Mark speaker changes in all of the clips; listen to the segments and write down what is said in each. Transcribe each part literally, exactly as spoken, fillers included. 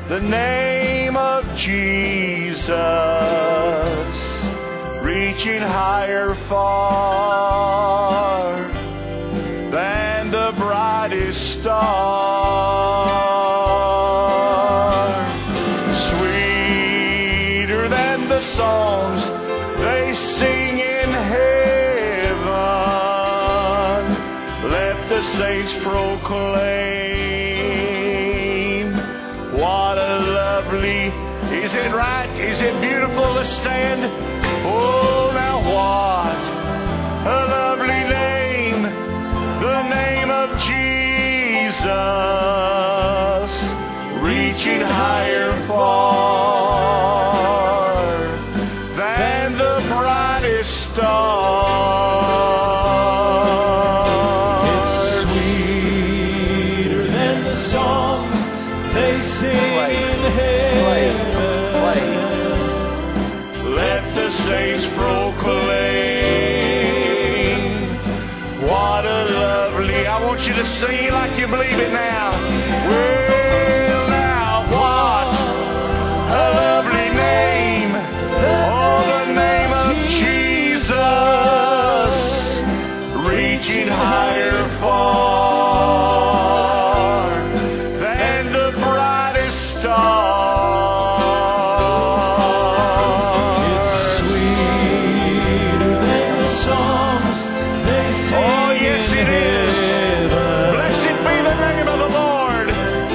Speaker 1: the name of Jesus, reaching higher far than the brightest star, sweeter than the songs they sing in heaven. Let the saints proclaim, what a lovely, is it right? Is it beautiful to stand? Oh, now what a lovely name, the name of Jesus, reaching higher far than the brightest star.
Speaker 2: It's sweeter than the songs they sing in heaven.
Speaker 1: Let the saints proclaim, what a lovely, I want you to sing it like you believe it now. Well, now what a lovely name, oh, the name of Jesus, reaching higher far than the brightest star. Oh, yes, it is. Blessed be the name of the Lord.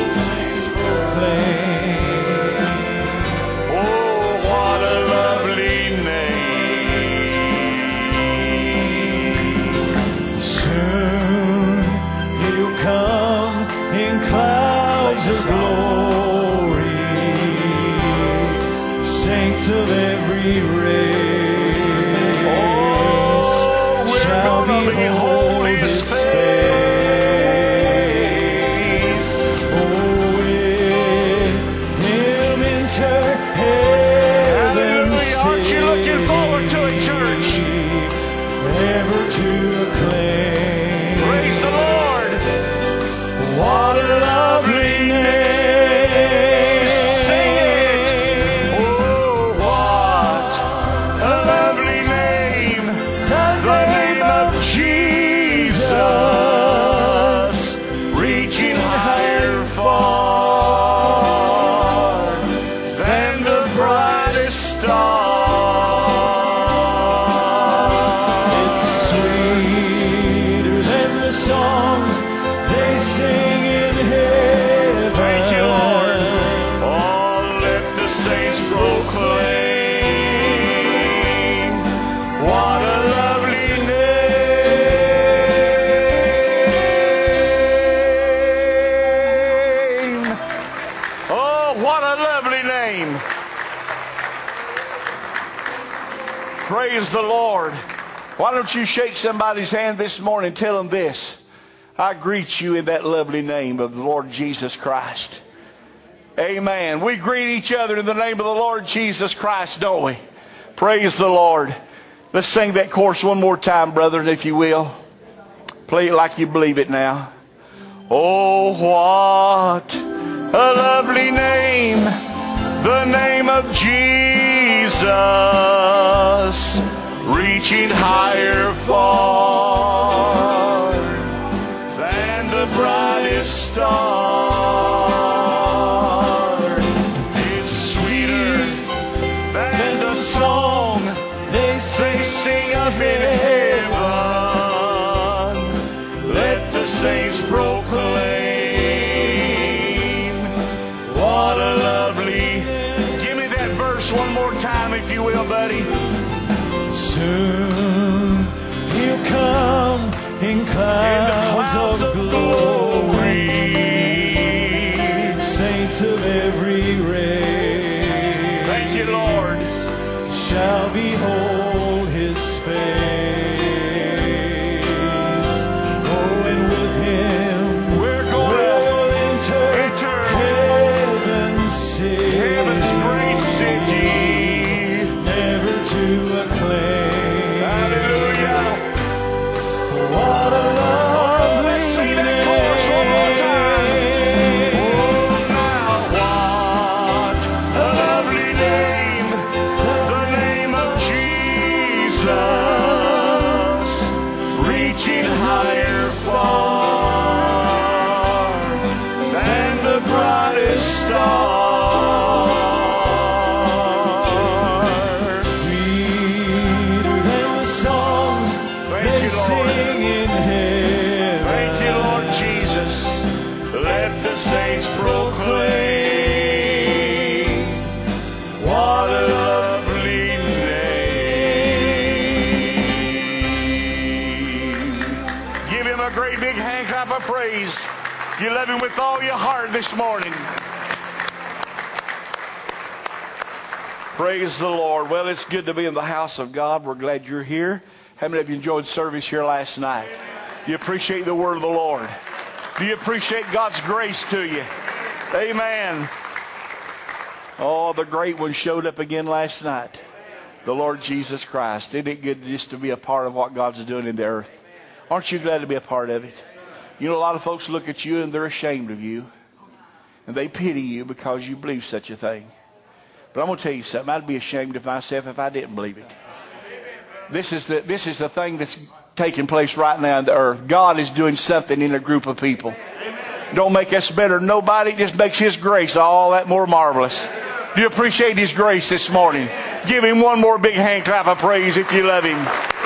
Speaker 1: Oh, what a lovely name.
Speaker 2: Soon He'll come in clouds of glory, saints of every race. Shall behold His face. Oh, with Him enter heaven's city.
Speaker 1: Aren't you looking forward to it, church?
Speaker 2: Ever to acclaim.
Speaker 1: Praise the Lord.
Speaker 2: What a lovely name.
Speaker 1: Sing it. Oh, what a lovely name. The name of Jesus, reaching higher far than the brightest star.
Speaker 2: It's sweeter than the songs they sing in heaven.
Speaker 1: Thank you, Lord. Oh, let the saints proclaim, what a lovely name. Oh, what a lovely name. Praise the Lord. Why don't you shake somebody's hand this morning and tell them this: I greet you in that lovely name of the Lord Jesus Christ. Amen. We greet each other in the name of the Lord Jesus Christ, don't we? Praise the Lord. Let's sing that chorus one more time, brothers, if you will. Play it like you believe it now. Oh, what a lovely name, the name of Jesus, reaching higher far than the brightest star. It's sweeter than the song they sing up in heaven. Let the saints proclaim, what a lovely. Give me that verse one more time, if you will, buddy.
Speaker 2: Soon He'll come in clouds,
Speaker 1: clouds
Speaker 2: of,
Speaker 1: of
Speaker 2: glory, saints of every race.
Speaker 1: Thank you, Lord.
Speaker 2: Shall behold His face. Oh, and with Him
Speaker 1: We're going
Speaker 2: we'll enter,
Speaker 1: enter
Speaker 2: heaven's city,
Speaker 1: heaven's great city.
Speaker 2: never to acclaim.
Speaker 1: Hallelujah.
Speaker 2: What a lovely
Speaker 1: Let's sing that chorus one more time. Oh, now what praise. You love him with all your heart this morning. Praise the Lord. Well, it's good to be in the house of God. We're glad you're here. How many of you enjoyed service here last night? Do you appreciate the word of the Lord? Do you appreciate God's grace to you? Amen. Oh, the great one showed up again last night. The Lord Jesus Christ. Isn't it good just to be a part of what God's doing in the earth? Aren't you glad to be a part of it? You know, a lot of folks look at you and they're ashamed of you. And they pity you because you believe such a thing. But I'm going to tell you something. I'd be ashamed of myself if I didn't believe it. This is the, this is the thing that's taking place right now on the earth. God is doing something in a group of people. Don't make us better than nobody. It just makes His grace all that more marvelous. Do you appreciate His grace this morning? Give Him one more big hand clap of praise if you love Him.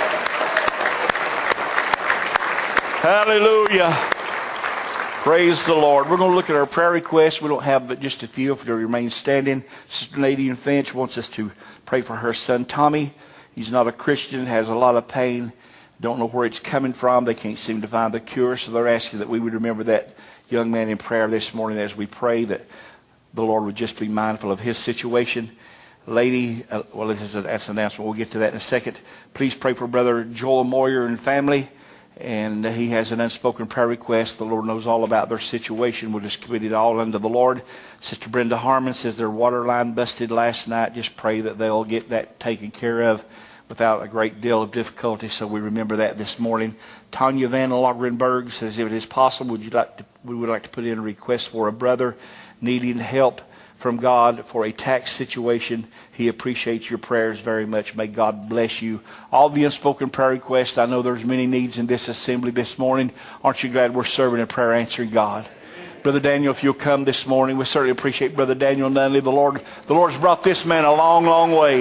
Speaker 1: Hallelujah. Praise the Lord. We're going to look at our prayer requests. We don't have but just a few. If they remain standing, Sister Nadine Finch wants us to pray for her son Tommy. He's not a Christian, has a lot of pain. Don't know where it's coming from. They can't seem to find the cure. So they're asking that we would remember that young man in prayer this morning as we pray, that the Lord would just be mindful of his situation. Lady, uh, well, this is a, that's an announcement. We'll get to that in a second. Please pray for Brother Joel Moyer and family. And he has an unspoken prayer request. The Lord knows all about their situation. We'll just commit it all unto the Lord. Sister Brenda Harmon says their water line busted last night. Just pray that they'll get that taken care of without a great deal of difficulty. So we remember that this morning. Tanya Van Logrenberg says, if it is possible, would you like to, we would like to put in a request for a brother needing help from God for a tax situation. He appreciates your prayers very much. May God bless you. All the unspoken prayer requests. I know there's many needs in this assembly this morning. Aren't you glad we're serving a prayer answering God? Brother Daniel, if you'll come this morning, we certainly appreciate Brother Daniel Nunley. The Lord, the Lord's brought this man a long, long way.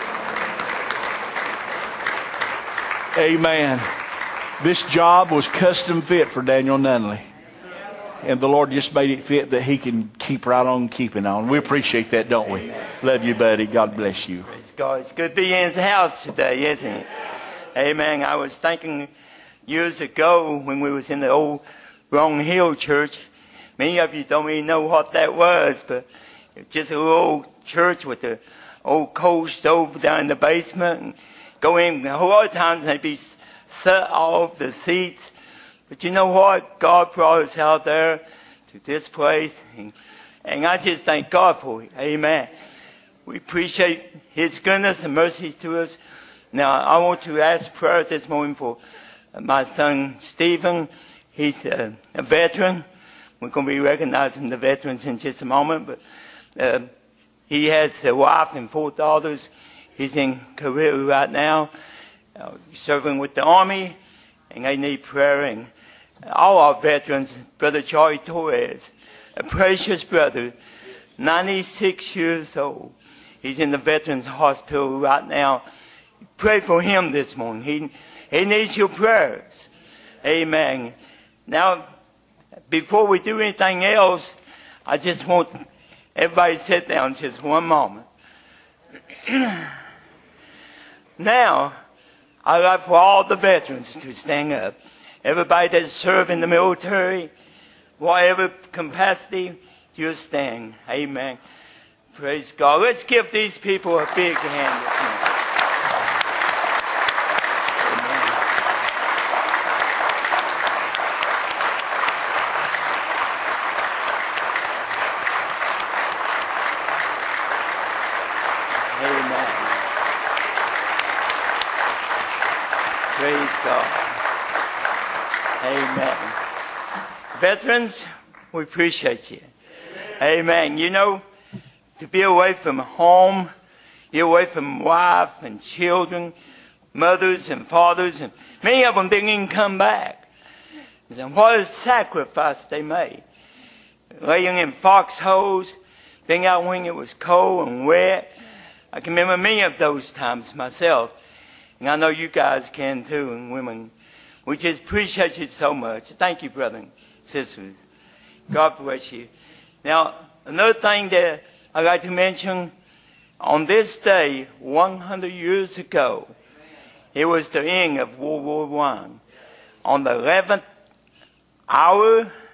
Speaker 1: Amen. This job was custom fit for Daniel Nunley. And the Lord just made it fit that he can keep right on keeping on. We appreciate that, don't we? Love you, buddy. God bless you.
Speaker 3: Praise God. It's good to be in His house today, isn't it? Amen. I was thinking years ago when we was in the old Wrong Hill Church. Many of you don't even know what that was, but it was just a little old church with the old coal stove down in the basement. And go in, a whole lot of times they'd be set off the seats. But you know what? God brought us out there to this place. And, and I just thank God for it. Amen. We appreciate His goodness and mercy to us. Now, I want to ask prayer this morning for my son, Stephen. He's a, a veteran. We're going to be recognizing the veterans in just a moment. But uh, he has a wife and four daughters. He's in Korea right now, uh, serving with the Army. And they need prayer. And all our veterans, Brother Charlie Torres, a precious brother, ninety-six years old. He's in the Veterans Hospital right now. Pray for him this morning. He, he needs your prayers. Amen. Now, before we do anything else, I just want everybody to sit down just one moment. Now, I'd like for all the veterans to stand up. Everybody that served in the military, whatever capacity, you stand. Amen. Praise God. Let's give these people a big hand this morning. Amen. Praise God. Amen. Veterans, we appreciate you. Amen. You know, to be away from home, be away from wife and children, mothers and fathers, and many of them didn't even come back. And what a sacrifice they made. Laying in foxholes, being out when it was cold and wet. I can remember many of those times myself. And I know you guys can too, and women. We just appreciate you so much. Thank you, brother and sisters. God bless you. Now, another thing that I'd like to mention, on this day, one hundred years ago, it was the end of World War One. On the eleventh hour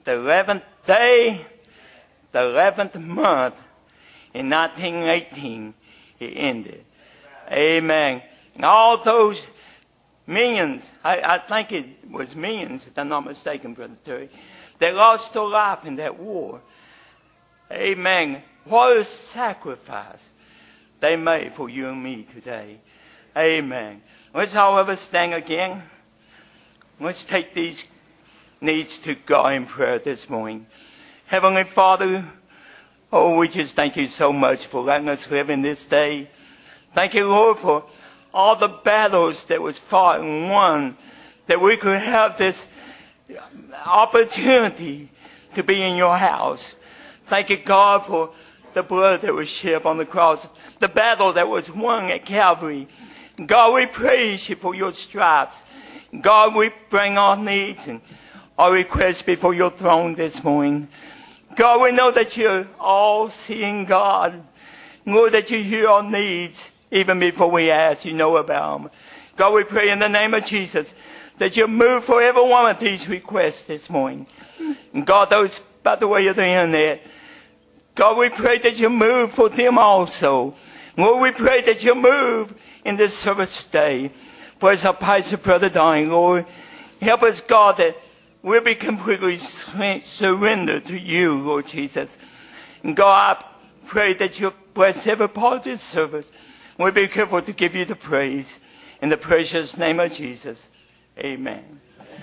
Speaker 3: the eleventh day, the eleventh month in nineteen eighteen, it ended. Amen. And all those millions, I, I think it was millions, if I'm not mistaken, Brother Terry, that lost their life in that war. Amen. What a sacrifice they made for you and me today. Amen. Let's all of us stand again. Let's take these needs to God in prayer this morning. Heavenly Father, oh, we just thank you so much for letting us live in this day. Thank you, Lord, for all the battles that was fought and won, that we could have this opportunity to be in your house. Thank you, God, for the blood that was shed on the cross, the battle that was won at Calvary. God, we praise you for your stripes. God, we bring our needs and our requests before your throne this morning. God, we know that you're all-seeing God. Lord, that you hear our needs even before we ask, you know about them. God, we pray in the name of Jesus that you move for every one of these requests this morning. And God, those by the way of the internet, God, we pray that you move for them also. Lord, we pray that you move in this service today. Bless our pastor, Brother Donnie, Lord. Help us, God, that we'll be completely surrendered to you, Lord Jesus. And God, I pray that you bless every part of this service. We'll be careful to give you the praise. In the precious name of Jesus. Amen.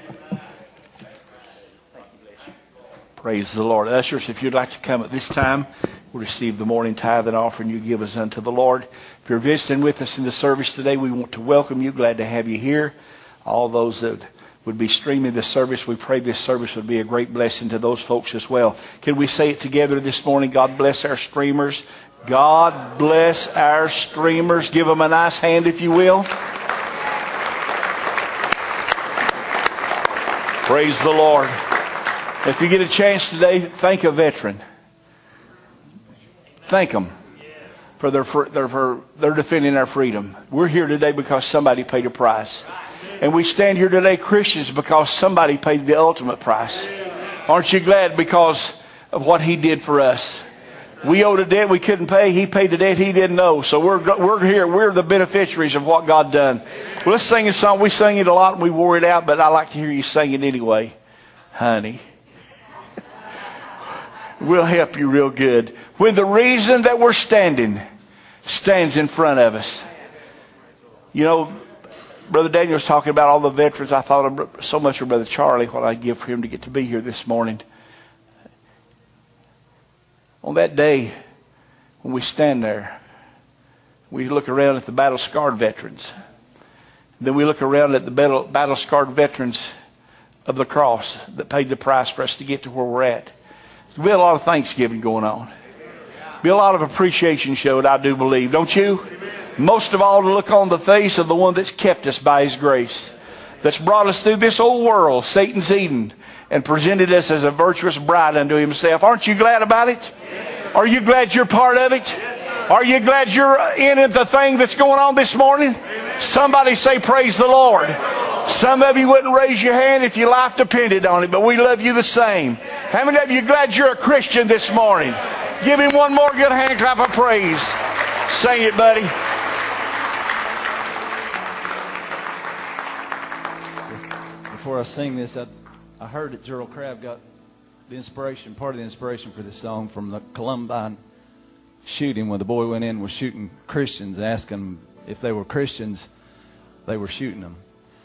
Speaker 1: Praise the Lord. Ushers, if you'd like to come at this time, we'll receive the morning tithe and offering you give us unto the Lord. If you're visiting with us in the service today, we want to welcome you. Glad to have you here. All those that would be streaming this service, we pray this service would be a great blessing to those folks as well. Can we say it together this morning? God bless our streamers. God bless our streamers. Give them a nice hand, if you will. Praise the Lord. If you get a chance today, thank a veteran. Thank them for their for their for their defending our freedom. We're here today because somebody paid a price, and we stand here today, Christians, because somebody paid the ultimate price. Aren't you glad because of what He did for us? We owed a debt we couldn't pay. He paid the debt He didn't owe. So we're we're here. We're the beneficiaries of what God done. Well, let's sing a song. We sing it a lot and we wore it out, but I like to hear you sing it anyway. Honey. We'll help you real good. When the reason that we're standing stands in front of us. You know, Brother Daniel was talking about all the veterans. I thought of so much of Brother Charlie, what I'd give for him to get to be here this morning. On that day, when we stand there, we look around at the battle-scarred veterans. Then we look around at the battle-scarred veterans of the cross that paid the price for us to get to where we're at. There'll be a lot of thanksgiving going on. There'll be a lot of appreciation showed, I do believe. Don't you? Most of all, to look on the face of the one that's kept us by His grace, that's brought us through this old world, Satan's Eden, and presented us as a virtuous bride unto Himself. Aren't you glad about it? Are you glad you're part of it? Are you glad you're in the thing that's going on this morning? Somebody say, praise the Lord. Some of you wouldn't raise your hand if your life depended on it, but we love you the same. How many of you are glad you're a Christian this morning? Give Him one more good hand clap of praise. Sing it, buddy.
Speaker 2: Before I sing this, I, I heard that Gerald Crabb got the inspiration, part of the inspiration for this song from the Columbine shooting, when the boy went in and was shooting Christians, asking them if they were Christians, they were shooting them.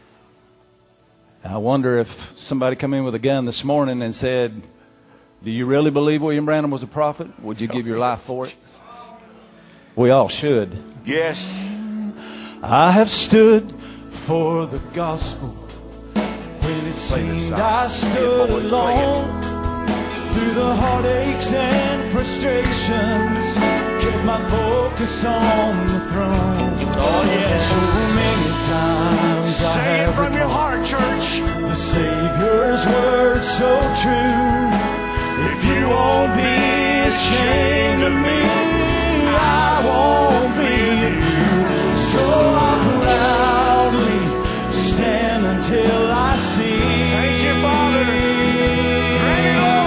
Speaker 2: I wonder if somebody come in with a gun this morning and said, do you really believe William Branham was a prophet? Would you give your life for it? We all should.
Speaker 1: Yes.
Speaker 2: I have stood for the gospel when it seemed I stood alone. Through the heartaches and frustrations, kept my focus on the throne.
Speaker 1: Oh, yes.
Speaker 2: So many times I
Speaker 1: Say it
Speaker 2: have
Speaker 1: from your
Speaker 2: recalled
Speaker 1: heart, church.
Speaker 2: the Savior's word so true. If you won't be ashamed of me, I won't be of you. So I'll proudly stand until I see.
Speaker 1: Thank you, Father.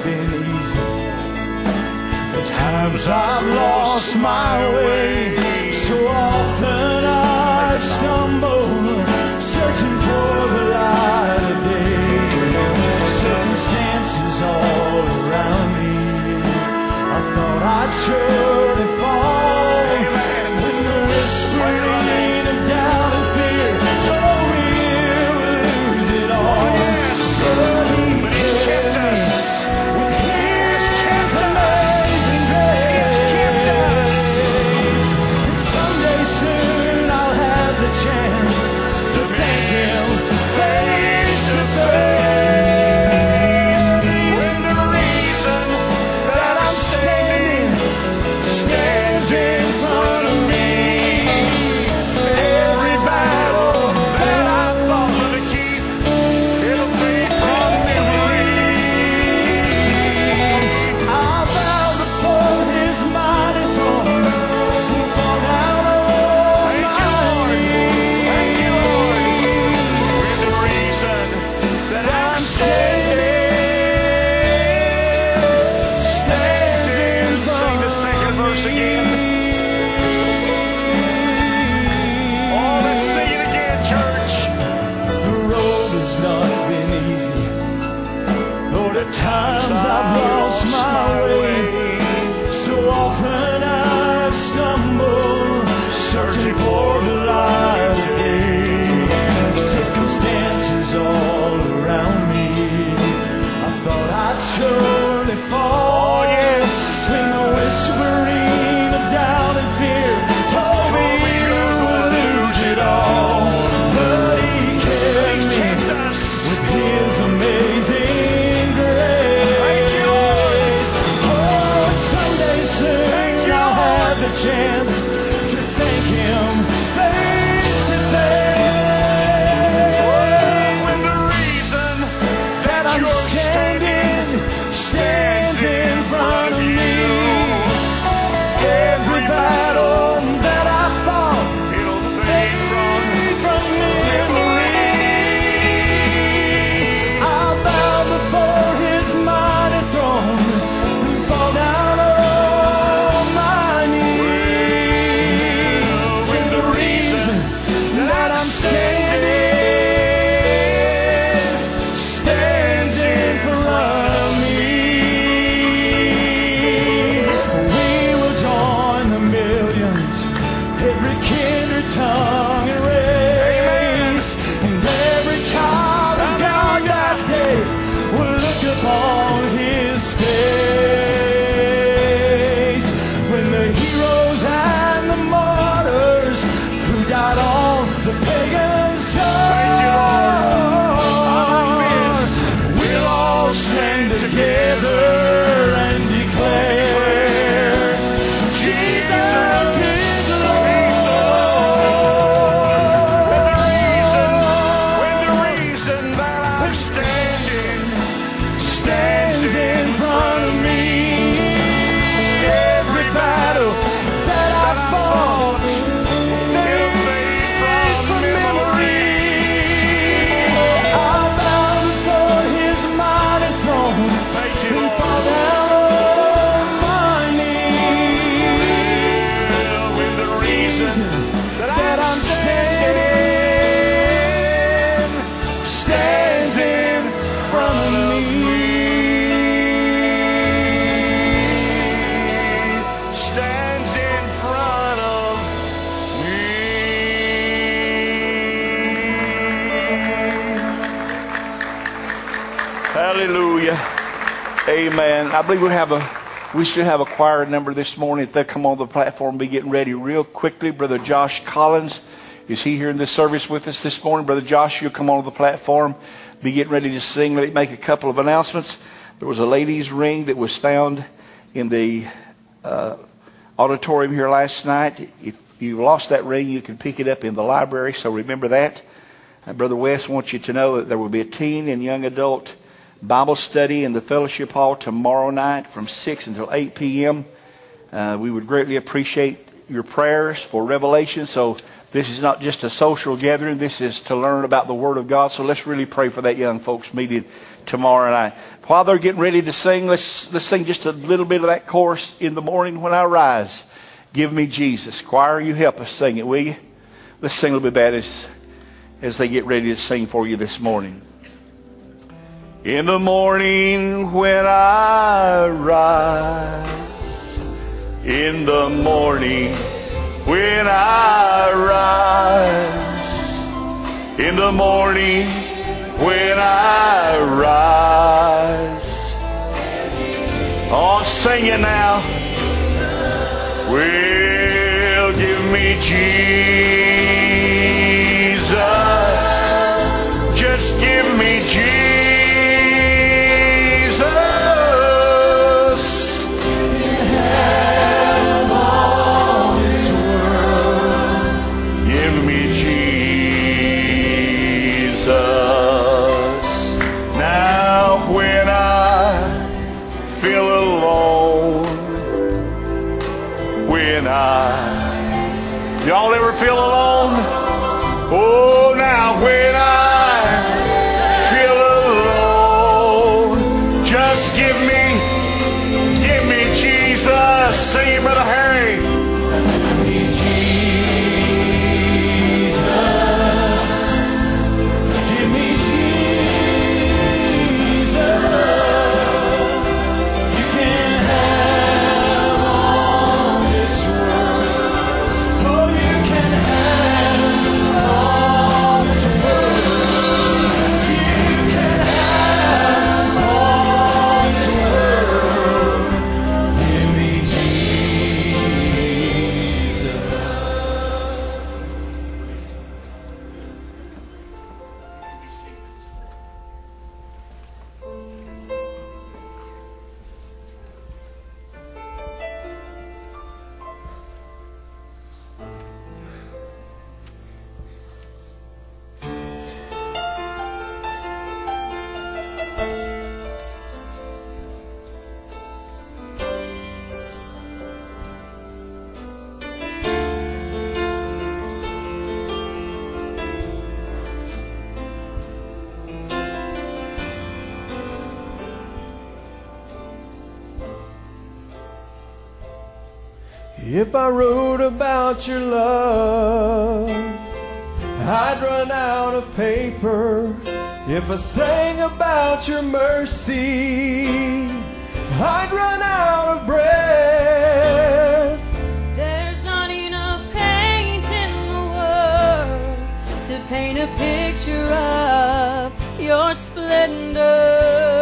Speaker 2: been easy. The times I've lost my way, so often I stumble, searching for the light of day. Circumstances all around me, I thought I'd surely fall. When the whispering of doubt and fear told me you would lose it all. But he kept us with his amazing grace. And someday soon I'll have the chance to thank him face to face. When the reason that I'm standing stands in front of me, every battle that I fought to keep, it'll fade from memory. I bow before his mighty throne and fall down on my knees. Thank you, Lord. When the reason that I'm standing stands in front
Speaker 1: Sing the second verse again. Oh, let's sing it again, church.
Speaker 2: The road has not been easy. Lord, at times I've lost my way. So often I've stumbled, searching for the light of day. Circumstances all around me, I thought I'd surely fall.
Speaker 1: Oh, yes.
Speaker 2: When the whispering of doubt and fear told me you would lose it all. But he kept me
Speaker 1: Kept us.
Speaker 2: with his amazing grace. Oh, someday soon I'll have the chance to thank him face to face.
Speaker 1: When the reason
Speaker 2: That I'm
Speaker 1: you're
Speaker 2: standing stands in front of me. Every battle that I fought
Speaker 1: it'll fade from
Speaker 2: fade from memory. I bow before his mighty throne and fall down on my knees.
Speaker 1: when the reason
Speaker 2: That I'm standing stands in front of me. We will join the millions, every kindred tongue and race, and every child of God that day will look upon his face. When the heroes and the martyrs who died on the pagan shores, we'll all stand together and declare Jesus is Lord.
Speaker 1: when the reason that I'm standing
Speaker 2: Stands in front of me. Every battle that I fought
Speaker 1: it'll fade from
Speaker 2: from
Speaker 1: memory.
Speaker 2: memory. I bow before his mighty throne
Speaker 1: Thank you,
Speaker 2: and
Speaker 1: Lord.
Speaker 2: fall down on my knees.
Speaker 1: When the reason that
Speaker 2: That I'm standing stands in front of me.
Speaker 1: stands in front of me. Hallelujah. Amen. I believe we have a we should have a choir number this morning. If they'll come on the platform, be getting ready real quickly. Brother Josh Collins, is he here in this service with us this morning? Brother Josh, you'll come on the platform, be getting ready to sing. Let me make a couple of announcements. There was a lady's ring that was found in the uh, auditorium here last night. If you lost that ring, you can pick it up in the library, so remember that. Uh, Brother West wants you to know that there will be a teen and young adult Bible study in the fellowship hall tomorrow night from six until eight p.m. Uh, we would greatly appreciate your prayers for revelation. So This is not just a social gathering. This is to learn about the Word of God. So let's really pray for that young folks meeting tomorrow night. While they're getting ready to sing, let's, let's sing just a little bit of that chorus. In the morning when I rise, give me Jesus. Choir, you help us sing it, will you? Let's sing a little bit of that as, as they get ready to sing for you this morning. In the morning when I rise, in the morning when I rise, in the morning when I rise, oh, sing it now. Well, give me Jesus, just give me Jesus. Now when I feel alone, when I, y'all ever feel alone? Oh, now when I feel alone, just give me, give me Jesus. Sing it, Brother Harry. Give me Jesus. Give me Jesus. You can have all this world. Oh, you can have all this world. You can have all this world. Give me Jesus.
Speaker 4: If I wrote about your love, I'd run out of paper. If I sang about your mercy, I'd run out of breath.
Speaker 5: There's not enough paint in the world to paint a picture of your splendor.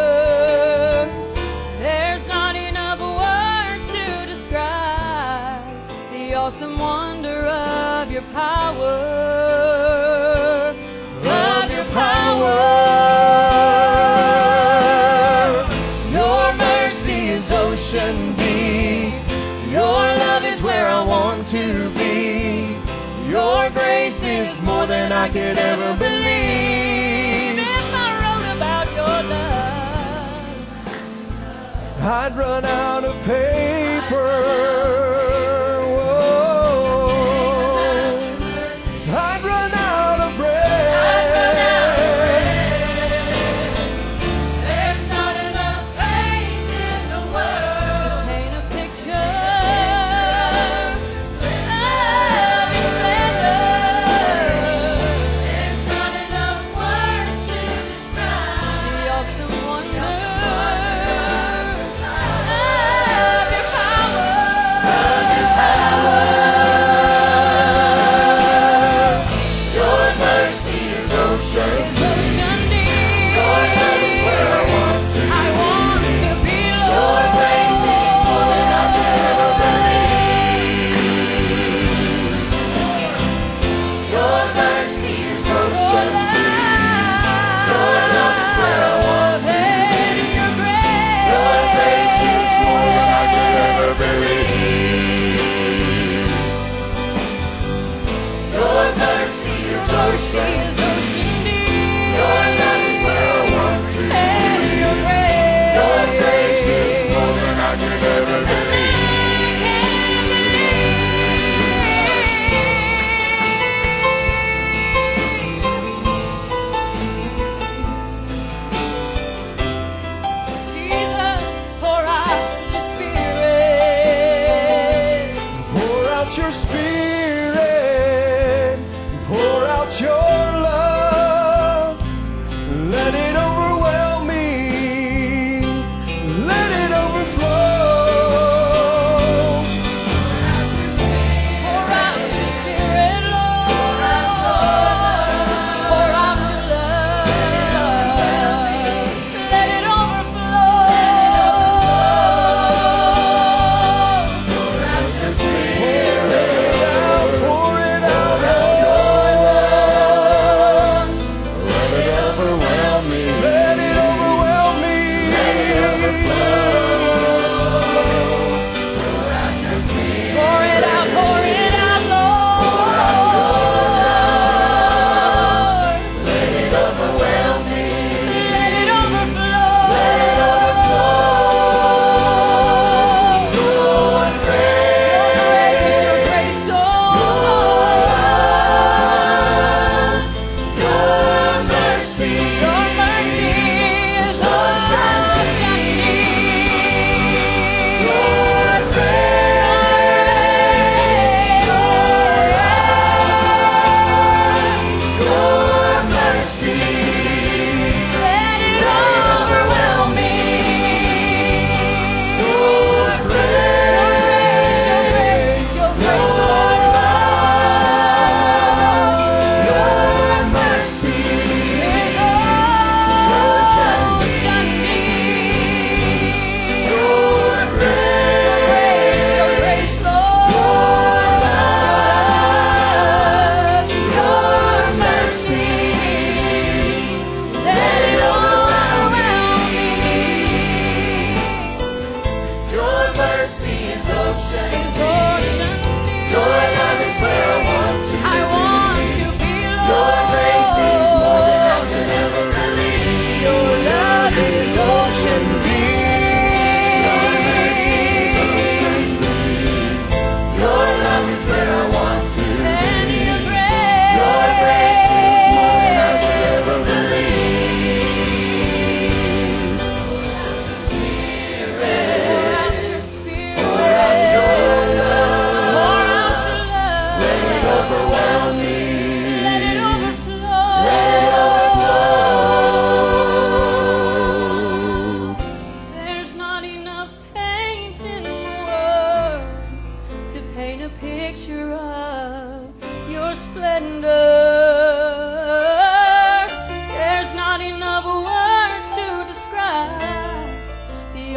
Speaker 5: There's not enough words to describe the awesome wonder of your power, of your power. Your mercy is ocean deep. Your love is where I want to be. Your grace is more than I could ever believe. If I wrote about your love,
Speaker 4: I'd run out of paper. I'd run out of breath.
Speaker 5: there's not enough paint in the world to paint a picture of your splendor. There's not enough words to describe the awesome wonder of your power.
Speaker 4: Your mercy is ocean.
Speaker 5: Is ocean deep.
Speaker 4: Your love is where I want to
Speaker 5: I want to be
Speaker 4: Your
Speaker 5: Lord.
Speaker 4: grace is more than I could ever believe. Your mercy is ocean deep. Your love is where I want to
Speaker 5: And your grace.
Speaker 4: Your grace is more than I could ever believe. Your mercy is
Speaker 5: Mercy
Speaker 4: ocean.
Speaker 5: is ocean deep.
Speaker 4: Your love is where I want to
Speaker 5: And your grace.
Speaker 4: Your grace is more than I could ever believe.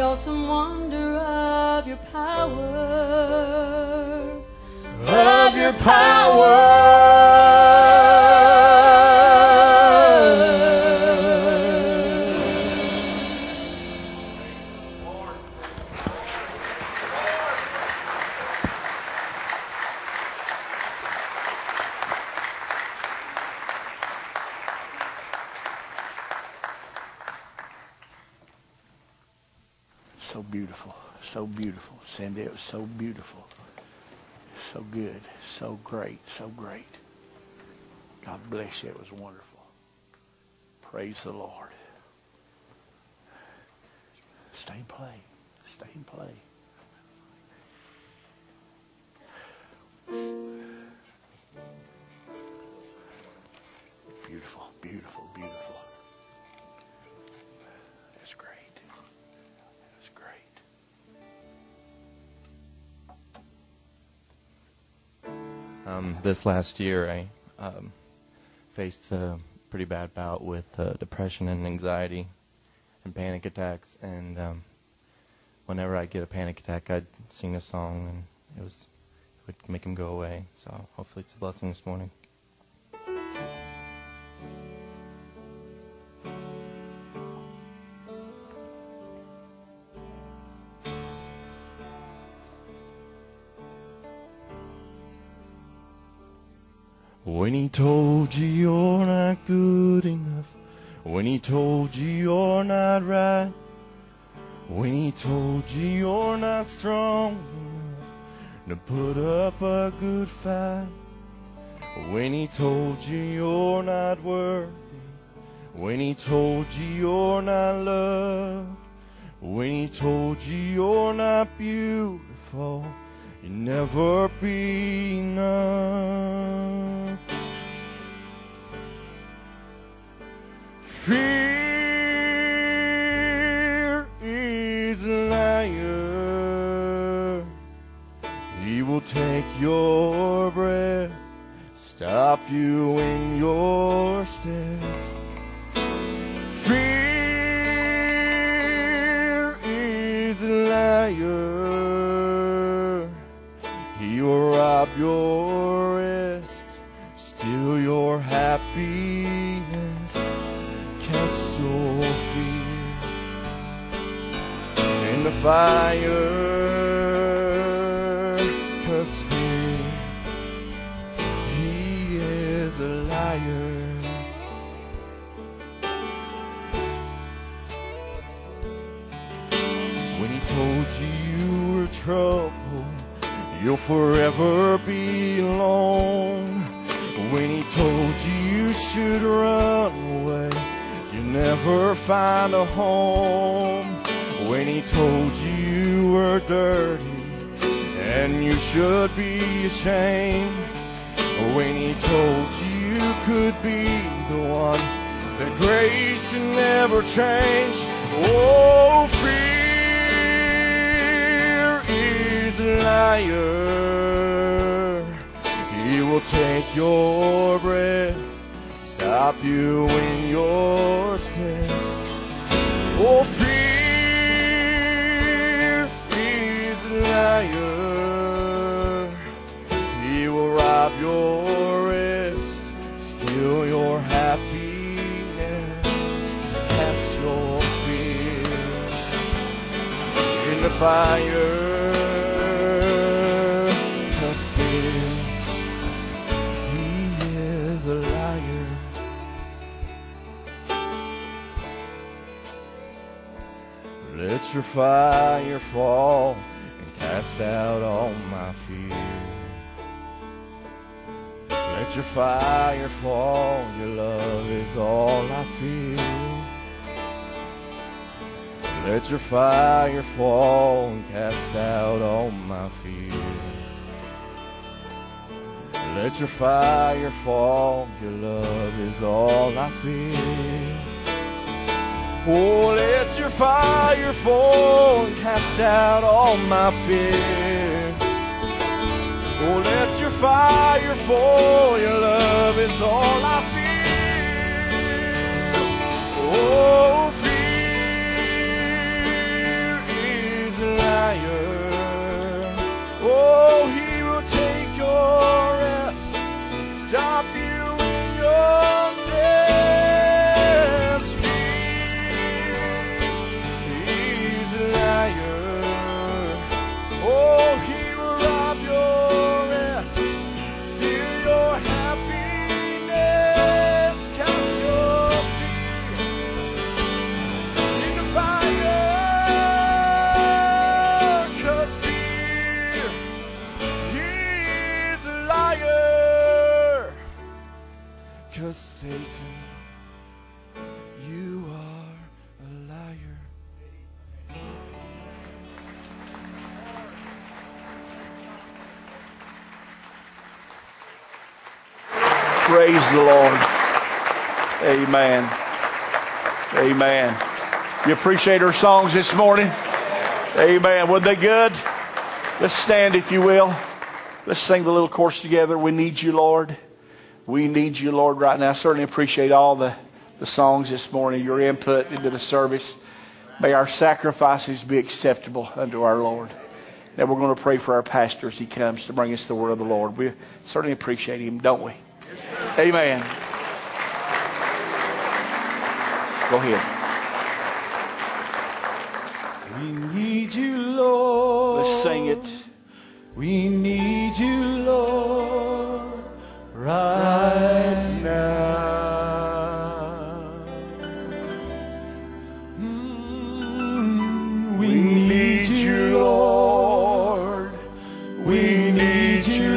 Speaker 5: awesome wonder of your power, of your power.
Speaker 1: So beautiful, so beautiful. Cindy, it was so beautiful. So good, so great, so great. God bless you. It was wonderful. Praise the Lord. Stay and play. Stay and play. Beautiful, beautiful, beautiful. That's great. That's great.
Speaker 6: Um, this last year, I um, faced a pretty bad bout with uh, depression and anxiety and panic attacks. And um, whenever I get a panic attack, I'd sing a song, and it was it would make them go away. So hopefully it's a blessing this morning. When he told you you're not good enough, when he told you you're not right, when he told you you're not strong enough to put up a good fight, when he told you you're not worthy, when he told you you're not loved, when he told you you're not beautiful, you'll never be enough. Fear is a liar. He will take your breath, stop you in your steps. Fear is a liar. He will rob your rest, steal your happiness, cast your fear in the fire. 'Cause fear, he is a liar. When he told you you were trouble, you'll forever be alone. When he told you you should run away, you never find a home. When he told you you were dirty and you should be ashamed. When he told you you could be the one that grace can never change. Oh, fear is a liar. He will take your breath, stop you in your steps. Oh, fear is a liar. He will rob your rest, steal your happiness, cast your fear in the fire. 'Cause fear, he is a liar. Let your fire fall and cast out all my fear. Let your fire fall, your love is all I feel. Let your fire fall and cast out all my fear. Let your fire fall, your love is all I feel. Oh, let your fire fall and cast out all my fear. Oh, let your fire fall, your love is all I feel. Oh, fear
Speaker 1: Praise the Lord. Amen. Amen. You appreciate our songs this morning? Amen. Wasn't they good? Let's stand, if you will. Let's sing the little chorus together. We need you, Lord. We need you, Lord, right now. I certainly appreciate all the, the songs this morning, your input into the service. May our sacrifices be acceptable unto our Lord. Now we're going to pray for our pastor as he comes to bring us the word of the Lord. We certainly appreciate him, don't we? Yes, amen. Go ahead.
Speaker 2: We need you, Lord.
Speaker 1: Let's sing it.
Speaker 2: We need you, Lord, right now. Mm, we, we need you, Lord. We need you,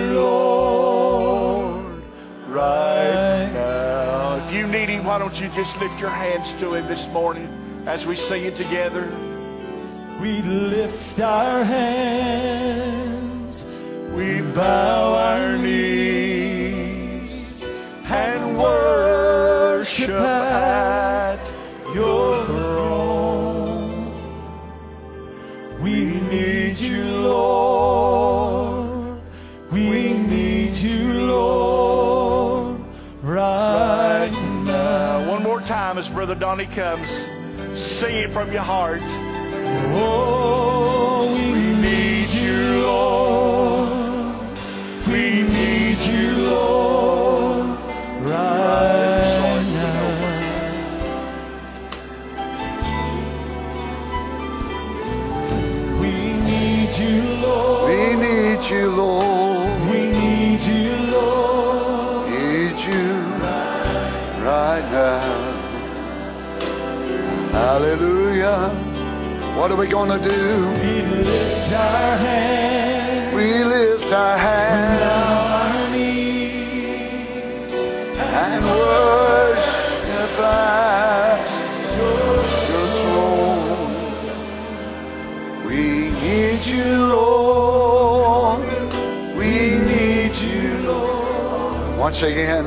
Speaker 2: Lord, right now.
Speaker 1: If you need him, why don't you just lift your hands to him this morning as we sing it together.
Speaker 2: We lift our hands, we bow our knees, and worship at your throne. We need you, Lord. We need you, Lord, right now.
Speaker 1: One more time as Brother Donnie comes. Sing it from your heart.
Speaker 2: Oh, we need you, Lord. We need you, Lord, right now. We need you, Lord.
Speaker 7: We need you, Lord.
Speaker 2: We need you, Lord.
Speaker 7: Need you right now. Hallelujah. What are we going to do?
Speaker 2: We lift our hands.
Speaker 7: We lift our hands.
Speaker 2: Bow our knees.
Speaker 7: And worship at your throne. We need you, Lord. We need you, Lord. Once again.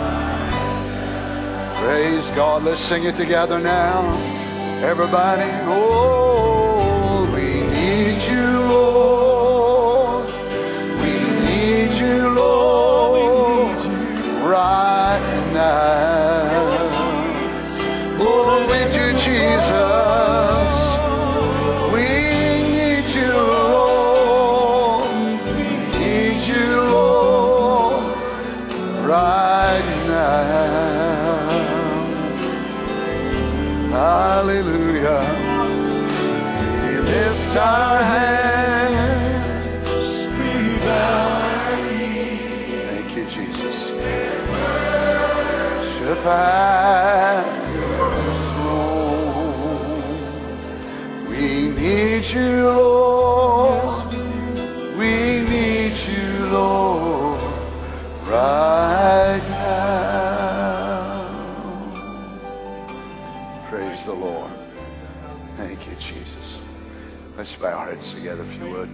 Speaker 7: Praise God. Let's sing it together now. Everybody, oh, we need you, Lord. We need you, Lord, right now. Oh, with you, Jesus. We need you, Lord. We need you, Lord, right now. Hallelujah. We lift our hands. We bow our knees. Thank you, Jesus. Worship at your throne. We need you, Lord. We need you, Lord, right now. Praise the Lord. Thank you, Jesus. Let's bow our heads together if you would.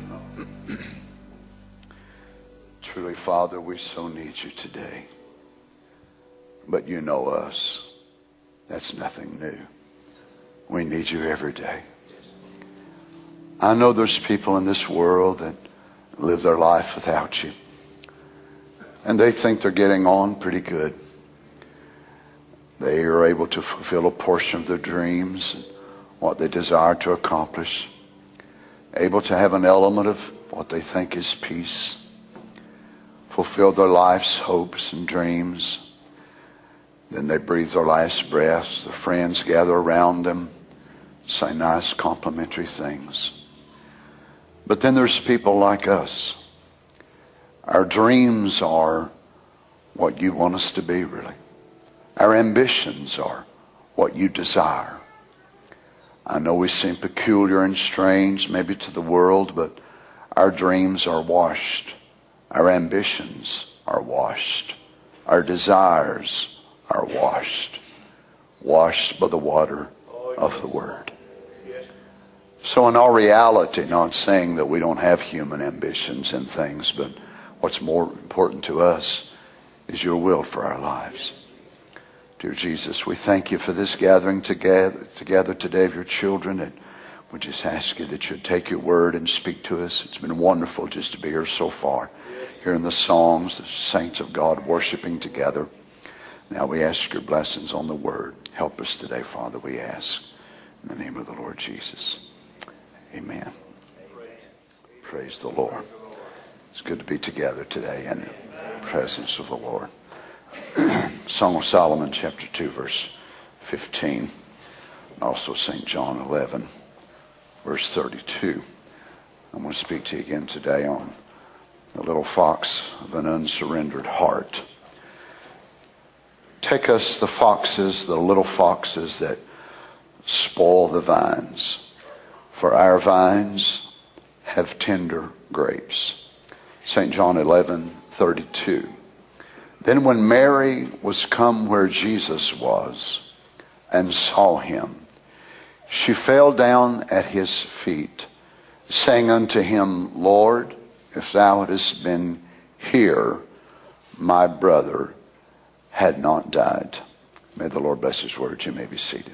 Speaker 7: Truly, Father, we so need you today. But you know us. That's nothing new. We need you every day. I know there's people in this world that live their life without you. And they think they're getting on pretty good. They are able to fulfill a portion of their dreams and what they desire to accomplish. Able to have an element of what they think is peace. Fulfill their life's hopes and dreams. Then they breathe their last breaths. Their friends gather around them, say nice complimentary things. But then there's people like us. Our dreams are what you want us to be, really. Our ambitions are what you desire. I know we seem peculiar and strange maybe to the world, but our dreams are washed. Our ambitions are washed. Our desires are washed. Washed by the water of the Word. So in our reality, not saying that we don't have human ambitions and things, but what's more important to us is your will for our lives. Dear Jesus, we thank you for this gathering together, together today of your children, and we just ask you that you'd take your word and speak to us. It's been wonderful just to be here so far, hearing the songs, the saints of God worshiping together. Now we ask your blessings on the word. Help us today, Father, we ask. In the name of the Lord Jesus. Amen. Praise the Lord. It's good to be together today in the presence of the Lord. Song of Solomon, chapter two, verse fifteen. And also Saint John eleven, verse thirty-two. I'm going to speak to you again today on the little fox of an unsurrendered heart. Take us the foxes, the little foxes that spoil the vines, for our vines have tender grapes. Saint John eleven, thirty-two. Then when Mary was come where Jesus was and saw him, she fell down at his feet, saying unto him, Lord, if thou hadst been here, my brother had not died. May the Lord bless his word. You may be seated.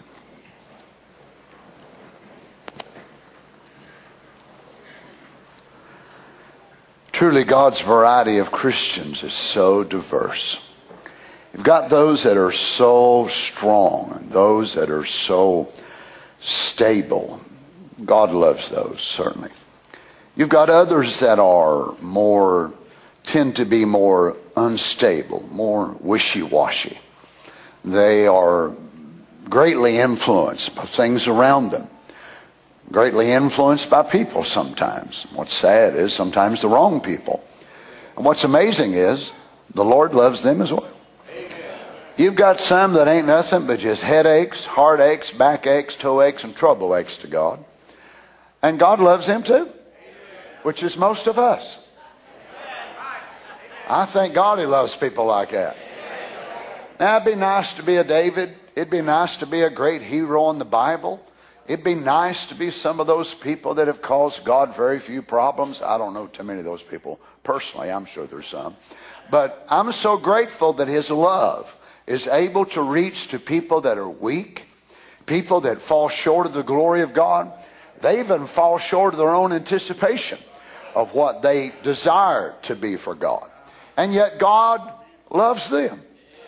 Speaker 7: Truly, God's variety of Christians is so diverse. You've got those that are so strong and those that are so stable. God loves those, certainly. You've got others that are more, tend to be more unstable, more wishy-washy. They are greatly influenced by things around them. Greatly influenced by people sometimes. What's sad is sometimes the wrong people. And what's amazing is the Lord loves them as well. Amen. You've got some that ain't nothing but just headaches, heartaches, backaches, toe aches, and trouble aches to God. And God loves them too, which is most of us. I thank God he loves people like that. Now, it'd be nice to be a David. It'd be nice to be a great hero in the Bible. It'd be nice to be some of those people that have caused God very few problems. I don't know too many of those people personally. I'm sure there's some. But I'm so grateful that his love is able to reach to people that are weak, people that fall short of the glory of God. They even fall short of their own anticipation of what they desire to be for God. And yet God loves them.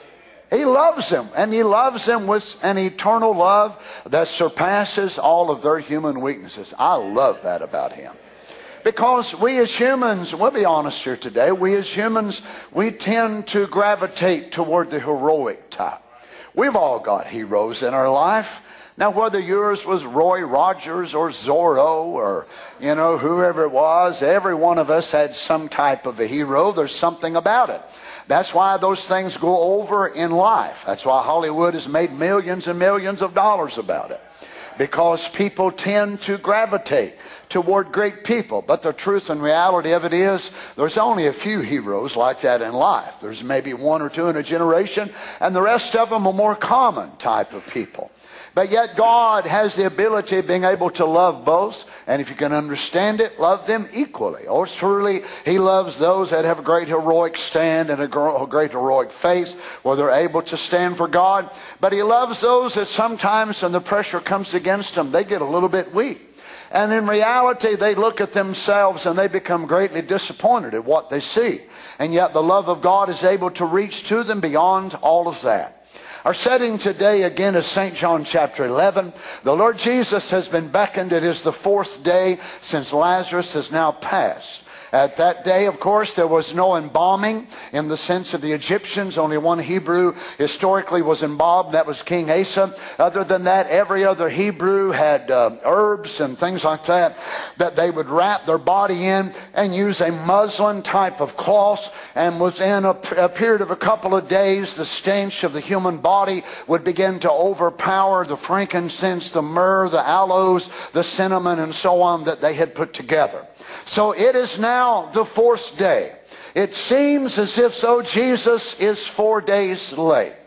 Speaker 7: He loves them, and he loves them with an eternal love that surpasses all of their human weaknesses. I love that about him. Because we as humans, we'll be honest here today, we as humans, we tend to gravitate toward the heroic type. We've all got heroes in our life. Now, whether yours was Roy Rogers or Zorro or, you know, whoever it was, every one of us had some type of a hero. There's something about it. That's why those things go over in life. That's why Hollywood has made millions and millions of dollars about it. Because people tend to gravitate toward great people. But the truth and reality of it is, there's only a few heroes like that in life. There's maybe one or two in a generation, and the rest of them are more common type of people. But yet God has the ability of being able to love both. And if you can understand it, love them equally. Oh, truly, he loves those that have a great heroic stand and a great heroic faith, where they're able to stand for God. But he loves those that sometimes when the pressure comes against them, they get a little bit weak. And in reality, they look at themselves and they become greatly disappointed at what they see. And yet the love of God is able to reach to them beyond all of that. Our setting today again is Saint John chapter eleven. The Lord Jesus has been beckoned. It is the fourth day since Lazarus has now passed. At that day, of course, there was no embalming in the sense of the Egyptians. Only one Hebrew historically was embalmed. That was King Asa. Other than that, every other Hebrew had uh, herbs and things like that that they would wrap their body in and use a muslin type of cloth. And within a, a period of a couple of days, the stench of the human body would begin to overpower the frankincense, the myrrh, the aloes, the cinnamon, and so on that they had put together. So it is now the fourth day. It seems as if though Jesus is four days late.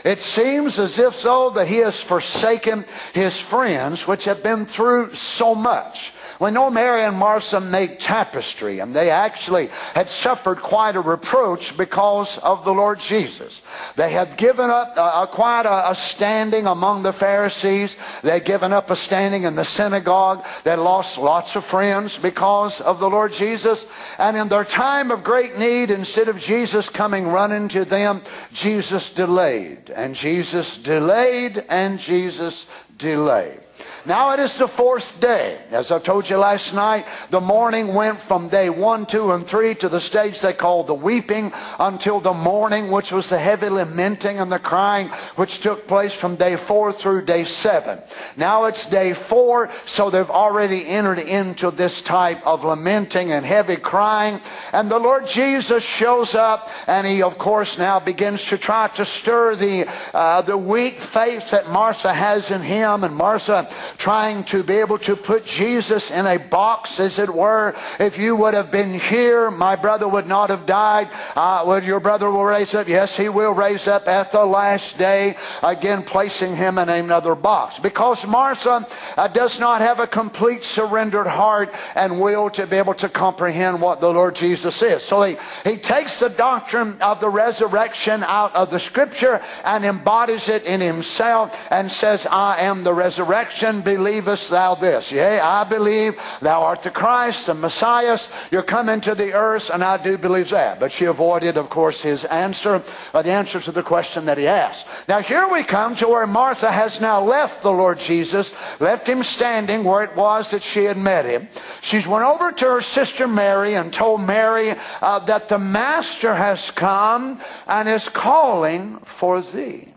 Speaker 7: It seems as if so that he has forsaken his friends, which have been through so much. We know Mary and Martha made tapestry, and they actually had suffered quite a reproach because of the Lord Jesus. They had given up uh, quite a, a standing among the Pharisees. They had given up a standing in the synagogue. They had lost lots of friends because of the Lord Jesus. And in their time of great need, instead of Jesus coming running to them, Jesus delayed. And Jesus delayed, and Jesus delayed. Now it is the fourth day. As I told you last night, the morning went from day one, two, and three to the stage they called the weeping until the morning, which was the heavy lamenting and the crying, which took place from day four through day seven. Now it's day four, so they've already entered into this type of lamenting and heavy crying. And the Lord Jesus shows up, and he, of course, now begins to try to stir the, uh, the weak faith that Martha has in him. And Martha trying to be able to put Jesus in a box, as it were. If you would have been here, my brother would not have died. Uh, well, your brother will raise up. Yes, he will raise up at the last day. Again, placing him in another box. Because Martha uh, does not have a complete surrendered heart and will to be able to comprehend what the Lord Jesus is. So he, he takes the doctrine of the resurrection out of the Scripture and embodies it in himself and says, I am the resurrection. Believest thou this? Yea, I believe thou art the Christ, the Messiah. You're coming to the earth, and I do believe that. But she avoided, of course, his answer, or the answer to the question that he asked. Now here we come to where Martha has now left the Lord Jesus, left him standing where it was that she had met him. She's went over to her sister Mary and told Mary uh, that the Master has come and is calling for thee.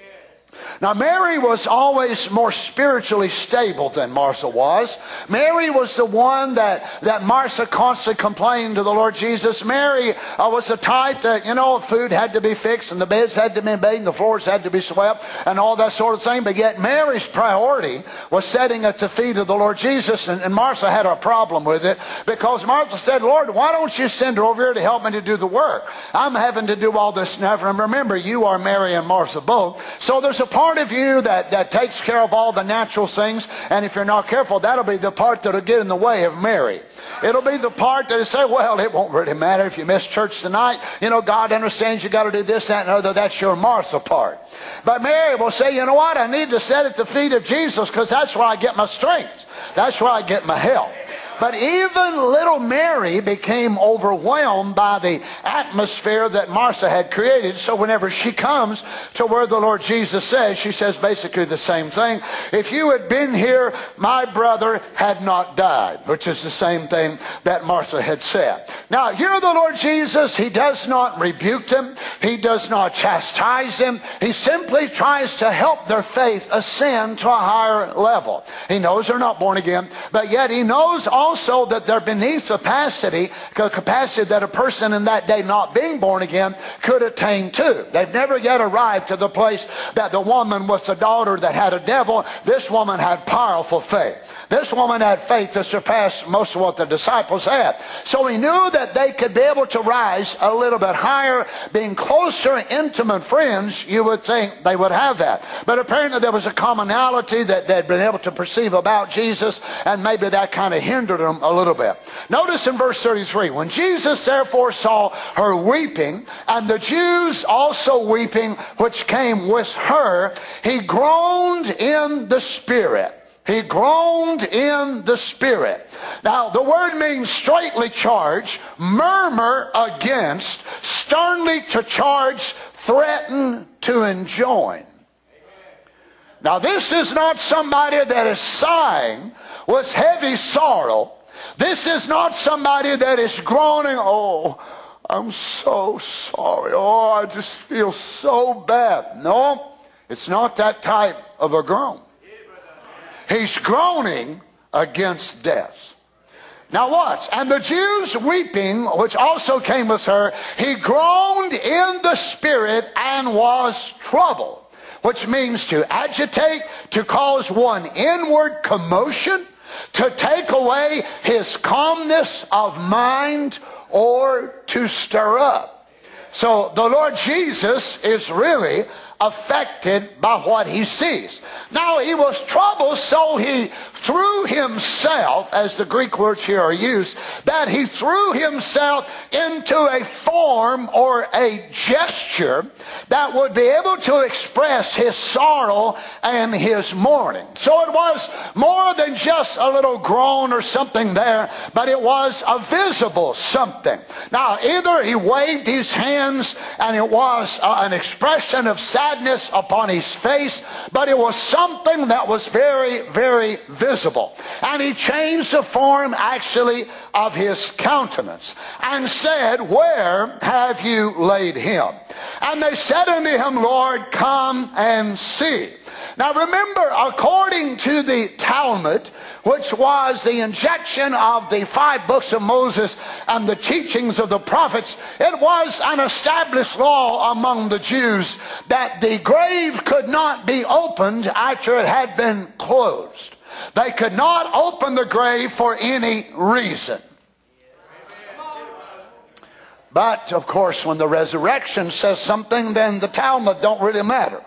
Speaker 7: Now, Mary was always more spiritually stable than Martha was. Mary was the one that, that Martha constantly complained to the Lord Jesus. Mary uh, was the type that, you know, food had to be fixed and the beds had to be made and the floors had to be swept and all that sort of thing. But yet Mary's priority was sitting at the feet of the Lord Jesus. And, and Martha had a problem with it because Martha said, Lord, why don't you send her over here to help me to do the work? I'm having to do all this now. And remember, you are Mary and Martha both. So there's a part of you that, that takes care of all the natural things, and if you're not careful, that'll be the part that'll get in the way of Mary. It'll be the part that'll say, well, it won't really matter if you miss church tonight. You know, God understands you got to do this, that, and other. That's your Martha part. But Mary will say, you know what? I need to sit at the feet of Jesus because that's where I get my strength. That's where I get my help. But even little Mary became overwhelmed by the atmosphere that Martha had created. So whenever she comes to where the Lord Jesus says, she says basically the same thing. If you had been here, my brother had not died, which is the same thing that Martha had said. Now, here the Lord Jesus, he does not rebuke them. He does not chastise them. He simply tries to help their faith ascend to a higher level. He knows they're not born again, but yet he knows all also that they're beneath capacity, capacity that a person in that day not being born again could attain to. They've never yet arrived to the place that the woman was the daughter that had a devil. This woman had powerful faith. This woman had faith that surpassed most of what the disciples had. So he knew that they could be able to rise a little bit higher. Being closer, intimate friends, you would think they would have that. But apparently there was a commonality that they'd been able to perceive about Jesus, and maybe that kind of hindered them a little bit. Notice in verse thirty-three, when Jesus therefore saw her weeping, and the Jews also weeping, which came with her, he groaned in the spirit. He groaned in the spirit. Now, the word means straightly charge, murmur against, sternly to charge, threaten to enjoin. Now, this is not somebody that is sighing with heavy sorrow. This is not somebody that is groaning, oh, I'm so sorry. Oh, I just feel so bad. No, it's not that type of a groan. He's groaning against death. Now watch. And the Jews weeping, which also came with her, he groaned in the spirit and was troubled. Which means to agitate, to cause one inward commotion, to take away his calmness of mind, or to stir up. So the Lord Jesus is really affected by what he sees. Now he was troubled, so he threw himself, as the Greek words here are used, that he threw himself into a form or a gesture that would be able to express his sorrow and his mourning. So it was more than just a little groan or something there, but it was a visible something. Now either he waved his hands and it was uh, an expression of sadness upon his face, but it was something that was very, very visible. And he changed the form actually of his countenance and said, "Where have you laid him?" And they said unto him, "Lord, come and see." Now remember, according to the Talmud, which was the injection of the five books of Moses and the teachings of the prophets, it was an established law among the Jews that the grave could not be opened after it had been closed. They could not open the grave for any reason. But, of course, when the resurrection says something, then the Talmud don't really matter.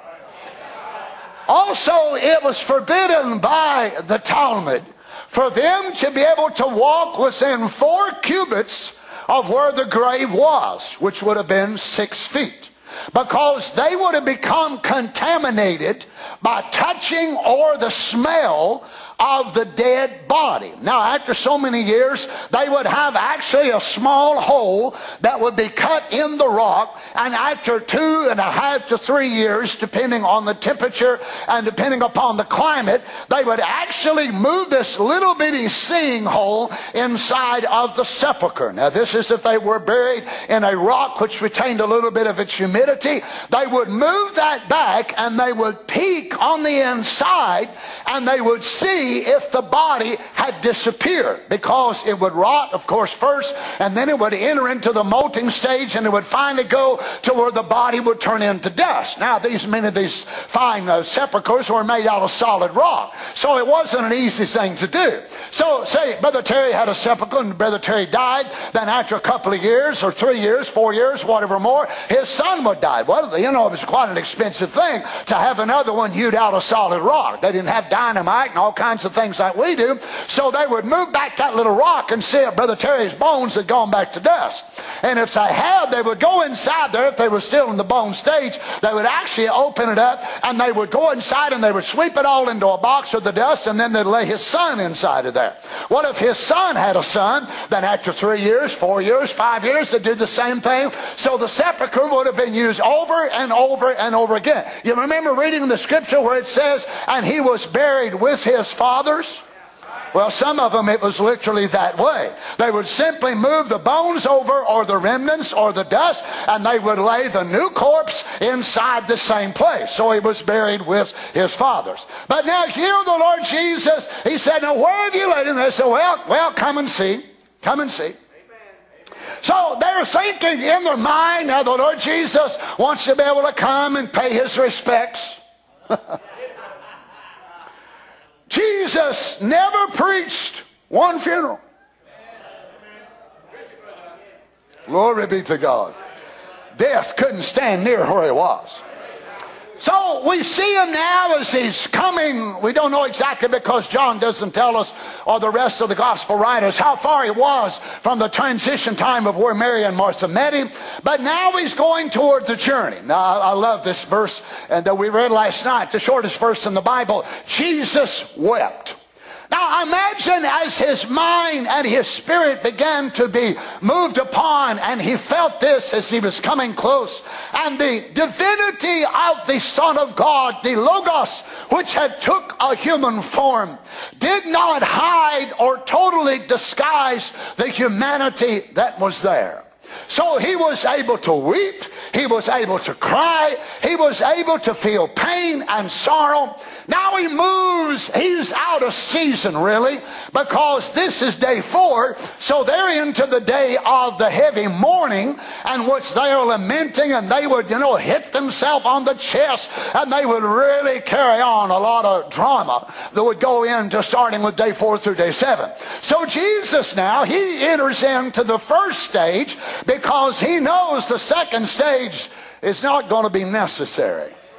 Speaker 7: Also, it was forbidden by the Talmud for them to be able to walk within four cubits of where the grave was, which would have been six feet. Because they would have become contaminated by touching or the smell of the dead body. Now, after so many years, they would have actually a small hole that would be cut in the rock, and after two and a half to three years, depending on the temperature and depending upon the climate, they would actually move this little bitty seeing hole inside of the sepulcher. Now, this is if they were buried in a rock which retained a little bit of its humidity. They would move that back and they would peek on the inside and they would see if the body had disappeared, because it would rot, of course, first, and then it would enter into the molting stage, and it would finally go to where the body would turn into dust. Now, these many of these fine uh, sepulchres were made out of solid rock, so it wasn't an easy thing to do. So, say Brother Terry had a sepulcher, and Brother Terry died. Then, after a couple of years, or three years, four years, whatever more, his son would die. Well, you know, it was quite an expensive thing to have another one hewed out of solid rock. They didn't have dynamite and all kinds of things like we do, so they would move back that little rock and see if Brother Terry's bones had gone back to dust. And if they had, they would go inside there. If they were still in the bone stage, they would actually open it up and they would go inside and they would sweep it all into a box of the dust, and then they'd lay his son inside of there. What if his son had a son? Then after three years, four years, five years, they'd do the same thing. So the sepulcher would have been used over and over and over again. You remember reading the scripture where it says, and he was buried with his fathers? Well, some of them it was literally that way. They would simply move the bones over, or the remnants, or the dust, and they would lay the new corpse inside the same place. So he was buried with his fathers. But now here the Lord Jesus, he said, "Now where have you laid him?" They said, well, well, come and see. Come and see. So they're thinking in their mind, now the Lord Jesus wants to be able to come and pay his respects. Jesus never preached one funeral. Glory be to God. Death couldn't stand near where he was. So we see him now as he's coming. We don't know exactly, because John doesn't tell us, or the rest of the gospel writers, how far he was from the transition time of where Mary and Martha met him. But now he's going toward the journey. Now I love this verse and that we read last night, the shortest verse in the Bible. Jesus wept. Now imagine as his mind and his spirit began to be moved upon, and he felt this as he was coming close, and the divinity of the Son of God, the Logos, which had took a human form, did not hide or totally disguise the humanity that was there. So he was able to weep, he was able to cry, he was able to feel pain and sorrow. Now he moves, he's out of season really, because this is day four, so they're into the day of the heavy mourning, and which they are lamenting, and they would, you know, hit themselves on the chest, and they would really carry on a lot of drama that would go into starting with day four through day seven. So Jesus now, he enters into the first stage, because he knows the second stage is not going to be necessary.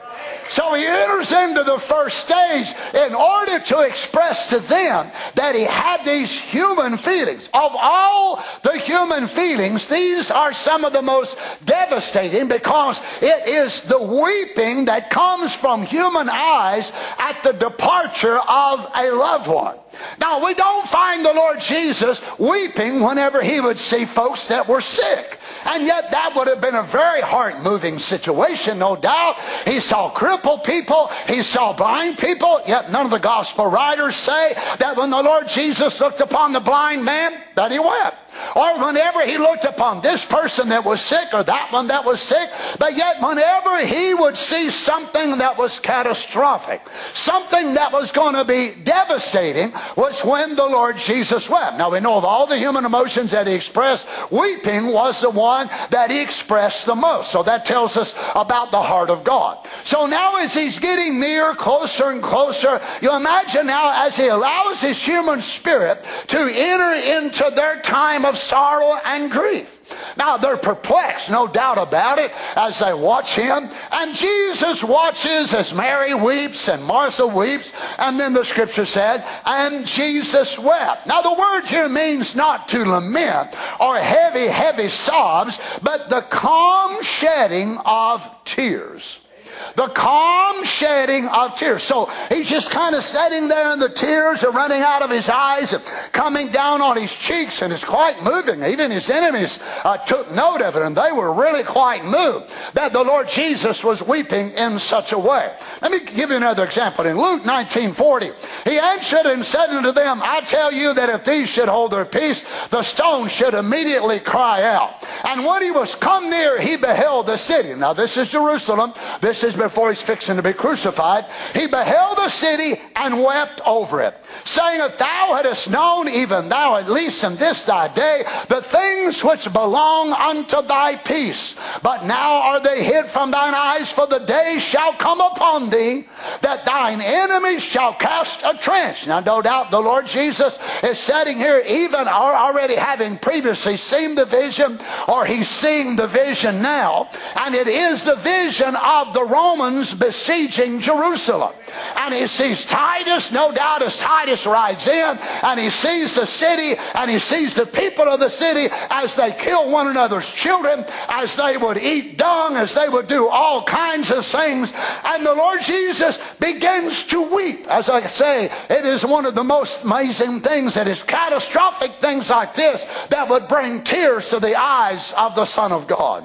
Speaker 7: So he enters into the first stage in order to express to them that he had these human feelings. Of all the human feelings, these are some of the most devastating, because it is the weeping that comes from human eyes at the departure of a loved one. Now, we don't find the Lord Jesus weeping whenever he would see folks that were sick. And yet that would have been a very heart-moving situation, no doubt. He saw crippled people. He saw blind people. Yet none of the gospel writers say that when the Lord Jesus looked upon the blind man, that he wept. Or whenever he looked upon this person that was sick or that one that was sick. But yet whenever he would see something that was catastrophic, something that was going to be devastating, was when the Lord Jesus wept. Now we know of all the human emotions that he expressed, weeping was the one that he expressed the most. So that tells us about the heart of God. So now as he's getting near, closer and closer, you imagine now as he allows his human spirit to enter into their time of sorrow and grief. Now they're perplexed, no doubt about it, as they watch him. And Jesus watches as Mary weeps and Martha weeps. And then the scripture said, and Jesus wept. Now the word here means not to lament or heavy, heavy sobs, but the calm shedding of tears. The calm shedding of tears. So he's just kind of sitting there and the tears are running out of his eyes and coming down on his cheeks, and it's quite moving. Even his enemies uh, took note of it, and they were really quite moved that the Lord Jesus was weeping in such a way. Let me give you another example. In Luke nineteen forty, he answered and said unto them, I tell you that if these should hold their peace, the stones should immediately cry out. And when he was come near, he beheld the city. Now this is Jerusalem. This is before he's fixing to be crucified. He beheld the city and wept over it, saying, if thou hadst known, even thou at least in this thy day, the things which belong unto thy peace, but now are they hid from thine eyes, for the day shall come upon thee that thine enemies shall cast a trench. Now no doubt the Lord Jesus is sitting here, even already having previously seen the vision, or he's seeing the vision now, and it is the vision of the Romans besieging Jerusalem. And he sees Titus, no doubt as Titus rides in, and he sees the city, and he sees the people of the city as they kill one another's children, as they would eat dung, as they would do all kinds of things. And the Lord Jesus begins to weep. As I say, it is one of the most amazing things, that is catastrophic things like this that would bring tears to the eyes of the Son of God.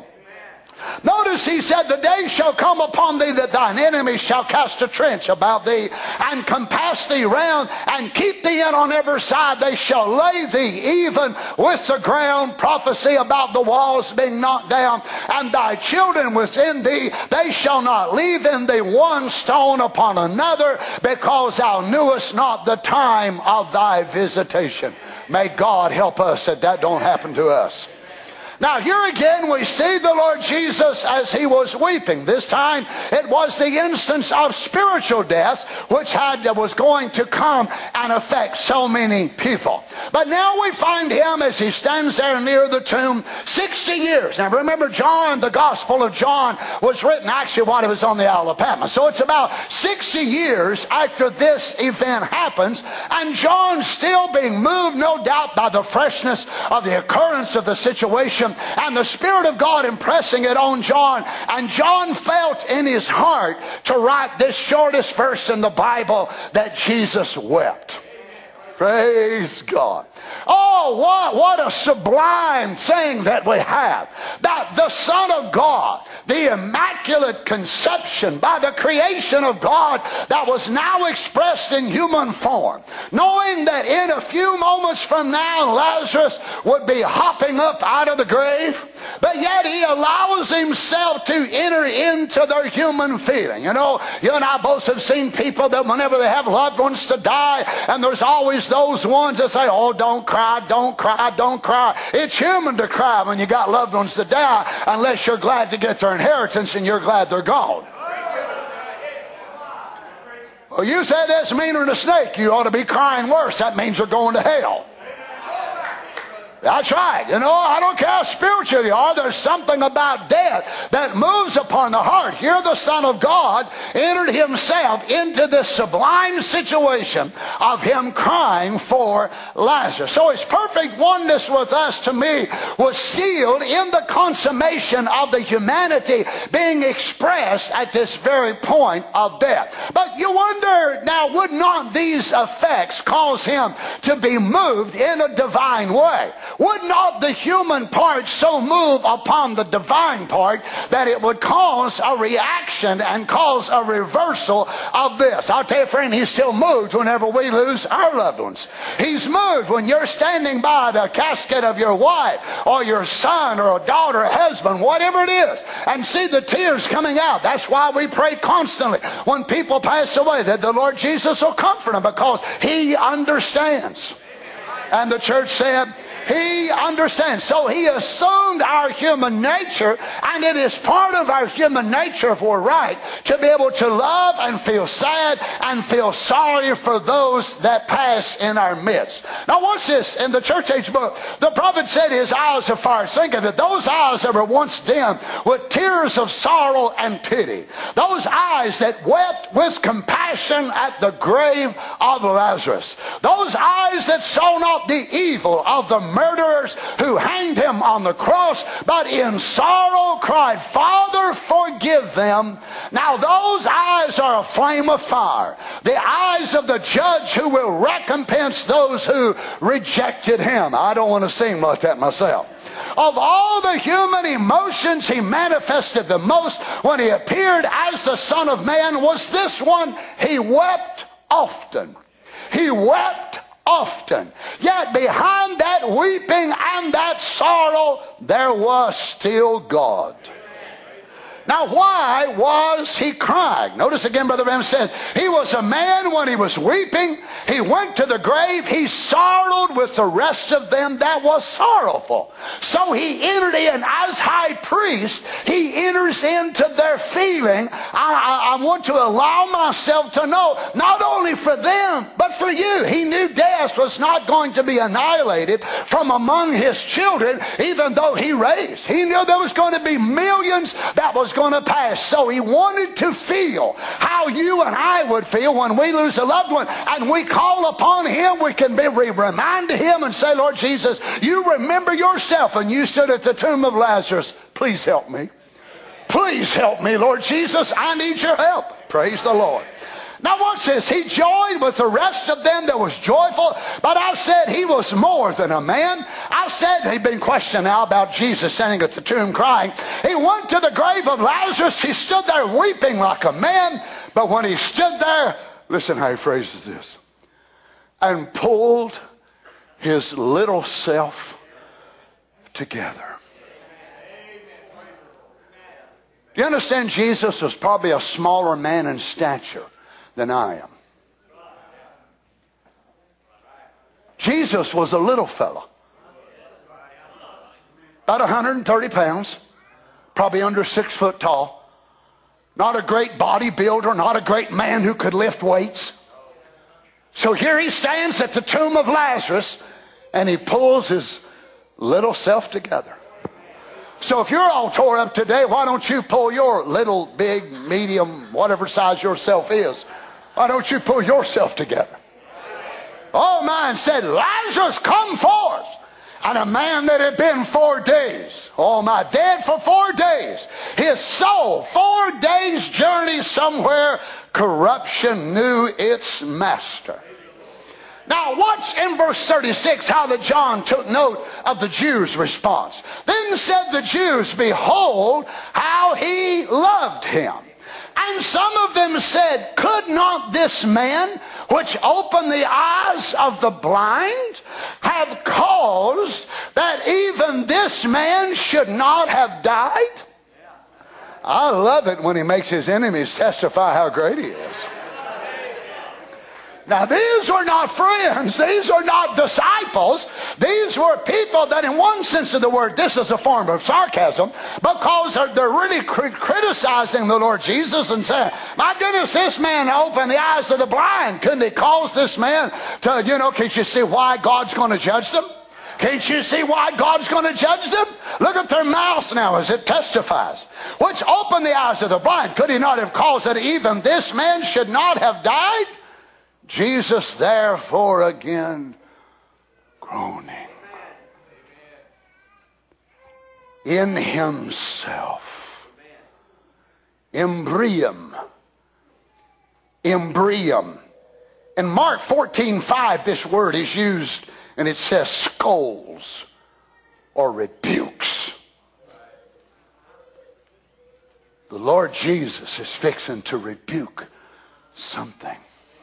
Speaker 7: Notice he said, the day shall come upon thee that thine enemies shall cast a trench about thee and compass thee round and keep thee in on every side. They shall lay thee even with the ground. Prophecy about the walls being knocked down. And thy children within thee, they shall not leave in thee one stone upon another, because thou knewest not the time of thy visitation. May God help us that that don't happen to us. Now here again we see the Lord Jesus as he was weeping. This time it was the instance of spiritual death which had was going to come and affect so many people. But now we find him as he stands there near the tomb, sixty years. Now remember, John, the Gospel of John was written actually while he was on the Isle of Patmos. So it's about sixty years after this event happens, and John's still being moved, no doubt, by the freshness of the occurrence of the situation, and the Spirit of God impressing it on John. And John felt in his heart to write this shortest verse in the Bible, that Jesus wept. Praise God. Oh, what, what a sublime thing that we have. That the Son of God, the Immaculate Conception by the creation of God, that was now expressed in human form, knowing that in a few moments from now Lazarus would be hopping up out of the grave, but yet he allows himself to enter into their human feeling. You know, you and I both have seen people that whenever they have loved ones to die, and there's always those ones that say, oh, don't cry, don't cry, don't cry. It's human to cry when you got loved ones to die, unless you're glad to get their inheritance and you're glad they're gone. Well, you say that's meaner than a snake. You ought to be crying worse. That means they're going to hell. That's right. You know, I don't care how spiritual you are, there's something about death that moves upon the heart. Here the Son of God entered himself into this sublime situation of him crying for Lazarus. So his perfect oneness with us, to me, was sealed in the consummation of the humanity being expressed at this very point of death. But you wonder, now, would not these effects cause him to be moved in a divine way? Would not the human part so move upon the divine part that it would cause a reaction and cause a reversal of this? I'll tell you, friend, he's still moved whenever we lose our loved ones. He's moved when you're standing by the casket of your wife or your son or a daughter or husband, whatever it is, and see the tears coming out. That's why we pray constantly when people pass away that the Lord Jesus will comfort them, because he understands. And the church said, he understands. So he assumed our human nature, and it is part of our human nature, if we're right, to be able to love and feel sad and feel sorry for those that pass in our midst. Now watch this. In the church age book, the prophet said his eyes are fire. Think of it. Those eyes that were once dim with tears of sorrow and pity. Those eyes that wept with compassion at the grave of Lazarus. Those eyes that saw not the evil of the murderers who hanged him on the cross, but in sorrow cried, Father, forgive them. Now those eyes are a flame of fire. The eyes of the judge who will recompense those who rejected him. I don't want to sing like that myself. Of all the human emotions, he manifested the most when he appeared as the Son of Man was this one. He wept often. He wept often. Yet behind that weeping and that sorrow, there was still God. Now, why was he crying? Notice again, Brother Branham says, he was a man when he was weeping. He went to the grave. He sorrowed with the rest of them that was sorrowful. So he entered in as high priest. He enters into their feeling. I, I, I want to allow myself to know, not only for them, but for you. He knew death was not going to be annihilated from among his children, even though he raised. He knew there was going to be millions that was going to pass. So he wanted to feel how you and I would feel when we lose a loved one, and we call upon him. We can be remind him and say, Lord Jesus, you remember yourself and you stood at the tomb of Lazarus. Please help me. Please help me, Lord Jesus. I need your help. Praise the Lord. Now watch this. He joined with the rest of them that was joyful. But I said he was more than a man. I said, he'd been questioned now about Jesus standing at the tomb crying. He went to the grave of Lazarus. He stood there weeping like a man. But when he stood there, listen how he phrases this, and pulled his little self together. Do you understand? Jesus was probably a smaller man in stature than I am. Jesus was a little fella, about one hundred thirty pounds, probably under six foot tall. Not a great bodybuilder, not a great man who could lift weights. So here he stands at the tomb of Lazarus, and he pulls his little self together. So if you're all tore up today, why don't you pull your little, big, medium, whatever size yourself is, why don't you pull yourself together? Oh, man said, Lazarus, come forth. And a man that had been four days, oh my, dead for four days, his soul, four days' journey somewhere, corruption knew its master. Now watch in verse thirty-six how that John took note of the Jews' response. Then said the Jews, behold, how he loved him. And some of them said, could not this man, which opened the eyes of the blind, have caused that even this man should not have died? I love it when he makes his enemies testify how great he is. Now these were not friends, these are not disciples, these were people that in one sense of the word, this is a form of sarcasm, because they're really criticizing the Lord Jesus and saying, my goodness, this man opened the eyes of the blind. Couldn't he cause this man to, you know, can't you see why God's going to judge them? Can't you see why God's going to judge them? Look at their mouths now as it testifies. Which opened the eyes of the blind. Could he not have caused that even this man should not have died? Jesus therefore again groaning in himself. Embrium. Embrium. In Mark fourteen five, this word is used, and it says scolds or rebukes. The Lord Jesus is fixing to rebuke something.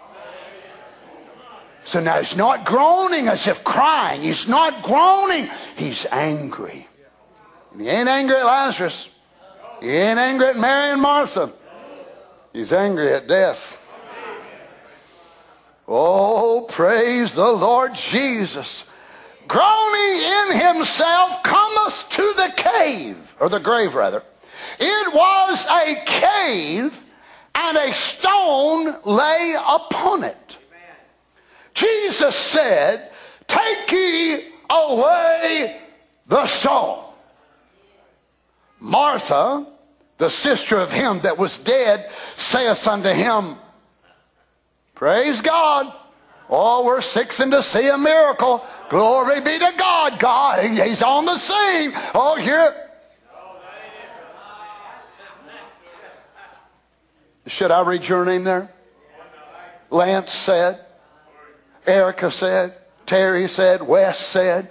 Speaker 7: So now he's not groaning as if crying. He's not groaning. He's angry. And he ain't angry at Lazarus. He ain't angry at Mary and Martha. He's angry at death. Oh, praise the Lord Jesus. Groaning in himself cometh to the cave, or the grave rather. It was a cave, and a stone lay upon it. Jesus said, take ye away the stone. Martha, the sister of him that was dead, saith unto him, praise God. Oh, we're fixing to see a miracle. Glory be to God. God, he's on the scene. Oh, here. Should I read your name there? Lance said. Erica said. Terry said. Wes said.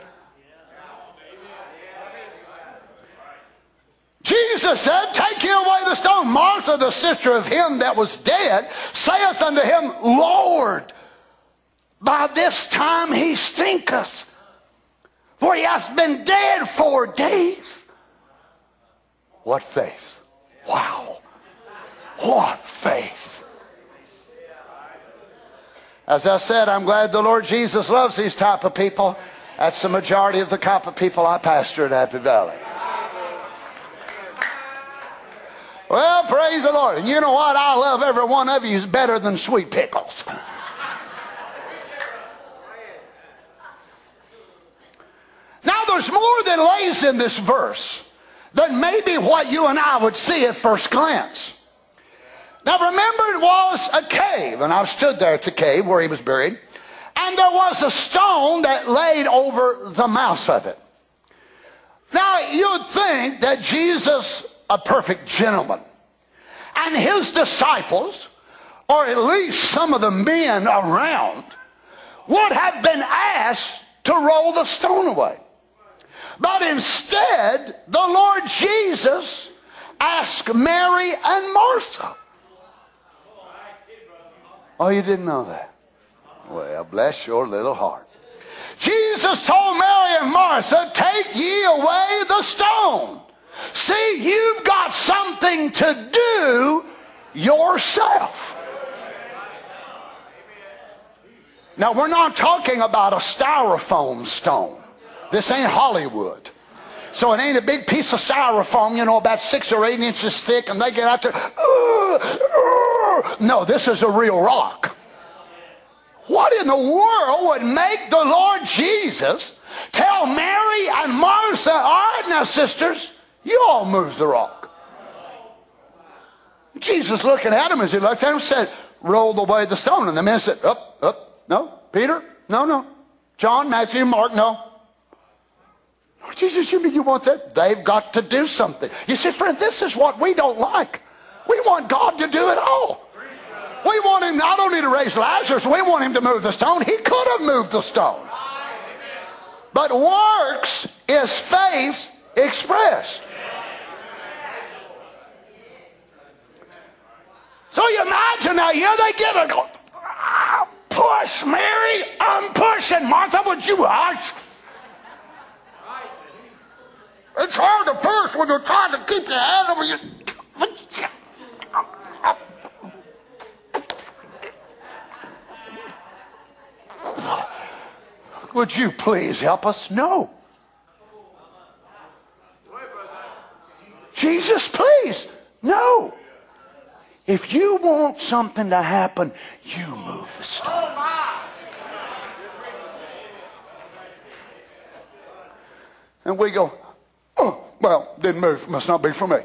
Speaker 7: Jesus said, take ye away the stone. Martha, the sister of him that was dead, saith unto him, Lord, by this time he stinketh, for he hath been dead four days. What faith. Wow. What faith. As I said, I'm glad the Lord Jesus loves these type of people. That's the majority of the type of people I pastor at Happy Valley. Well, praise the Lord. And you know what? I love every one of you better than sweet pickles. Now, there's more that lays in this verse than maybe what you and I would see at first glance. Now, remember, it was a cave, and I stood there at the cave where he was buried, and there was a stone that laid over the mouth of it. Now, you'd think that Jesus, a perfect gentleman, and his disciples, or at least some of the men around, would have been asked to roll the stone away. But instead, the Lord Jesus asked Mary and Martha. Oh, you didn't know that? Well, bless your little heart. Jesus told Mary and Martha, take ye away the stone. See, you've got something to do yourself. Now, we're not talking about a styrofoam stone. This ain't Hollywood. So it ain't a big piece of styrofoam, you know, about six or eight inches thick, and they get out there. Uh, uh. No, this is a real rock. What in the world would make the Lord Jesus tell Mary and Martha, all right now, sisters, you all move the rock. Jesus looking at them as he looked at them said, roll away the stone. And the men said, up, up, no. Peter, no, no. John, Matthew, Mark, no. Oh, Jesus, you mean you want that? They've got to do something. You see, friend, this is what we don't like. We want God to do it all. We want him not only to raise Lazarus, we want him to move the stone. He could have moved the stone. But works is faith expressed. So you imagine now, here they get a go, push, Mary, I'm pushing. Martha, would you hush? It's hard to push when you're trying to keep your hand over your... Would you please help us? No. Jesus, please. No. If you want something to happen, you move the stone. And we go, oh, well, didn't move. Must not be for me.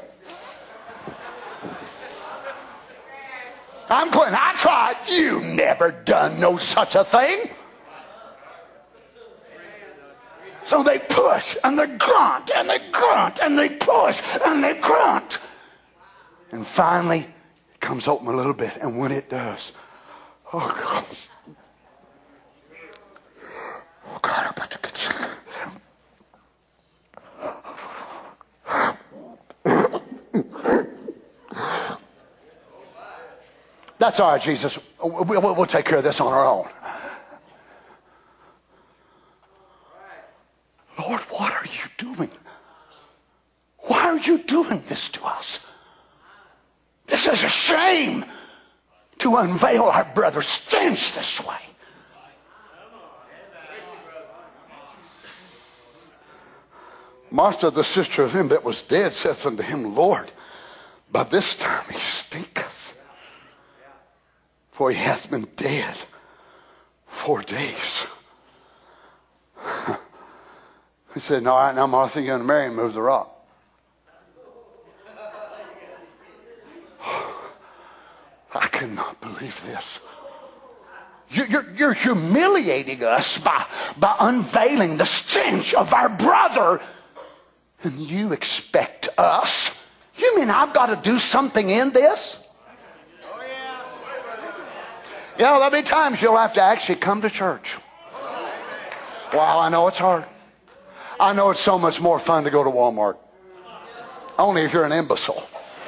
Speaker 7: I'm quitting. I tried. You never done no such a thing. So they push and they grunt and they grunt and they push and they grunt. And finally, it comes open a little bit. And when it does, oh God. Oh God, I'm about to get sick. That's all right, Jesus. We'll, we'll take care of this on our own. Lord, what are you doing? Why are you doing this to us? This is a shame to unveil our brother's stench this way. Martha, the sister of him that was dead, saith unto him, Lord, by this time he stinketh, for he hath been dead four days. He said, no, all right, now Martha, you're going to marry him, move the rock. I cannot believe this. You're, you're, you're humiliating us by, by unveiling the stench of our brother. And you expect us? You mean I've got to do something in this? You know, there'll be times you'll have to actually come to church. Wow, I know it's hard. I know it's so much more fun to go to Walmart. Only if you're an imbecile.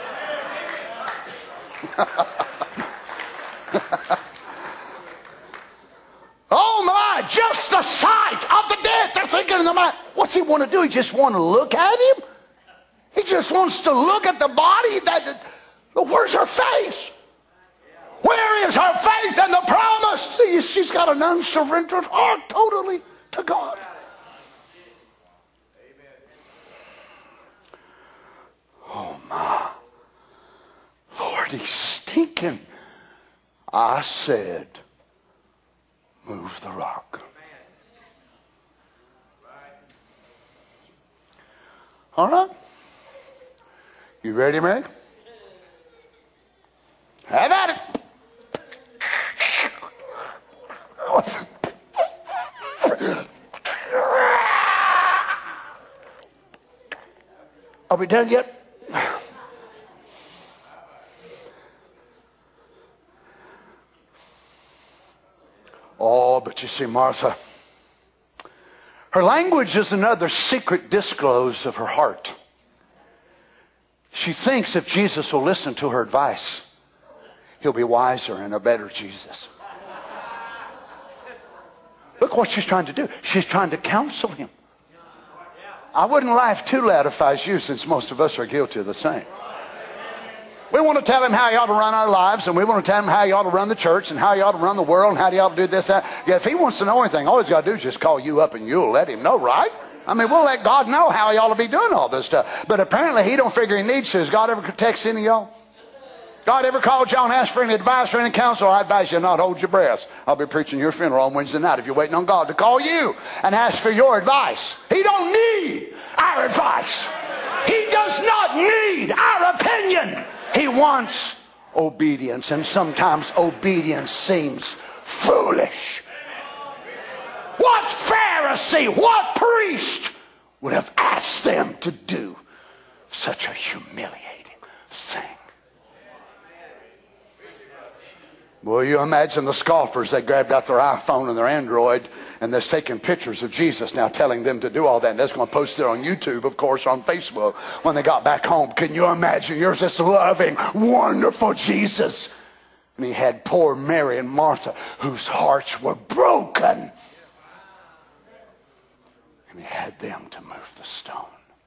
Speaker 7: Oh my, just the sight of the dead. They're thinking in their mind, what's he want to do? He just want to look at him? He just wants to look at the body. That, where's her face? Where is her faith and the promise? See, she's got an unsurrendered heart totally to God. Oh my. Lord, he's stinking. I said, move the rock. All right. You ready, Mary? Have at it. Are we done yet? Oh, but you see, Martha, her language is another secret disclose of her heart. She thinks if Jesus will listen to her advice, he'll be wiser and a better Jesus. Look what she's trying to do. She's trying to counsel him. I wouldn't laugh too loud if I was you, since most of us are guilty of the same. We want to tell him how he ought to run our lives, and we want to tell him how he ought to run the church, and how he ought to run the world, and how he ought to do this, that. Yeah, if he wants to know anything, all he's got to do is just call you up, and you'll let him know, right? I mean, we'll let God know how he ought to be doing all this stuff. But apparently he don't figure he needs to. Has God ever text any of y'all? God ever called y'all and asked for any advice or any counsel? I advise you not hold your breath. I'll be preaching your funeral on Wednesday night if you're waiting on God to call you and ask for your advice. He don't need our advice. He does not need our opinion. He wants obedience, and sometimes obedience seems foolish. What Pharisee, what priest would have asked them to do such a humiliating thing? Well, you imagine the scoffers. They grabbed out their iPhone and their Android, and they're taking pictures of Jesus now, telling them to do all that. And they're going to post it on YouTube, of course, on Facebook when they got back home. Can you imagine? Here's this loving, wonderful Jesus. And he had poor Mary and Martha, whose hearts were broken. And he had them to move the stone.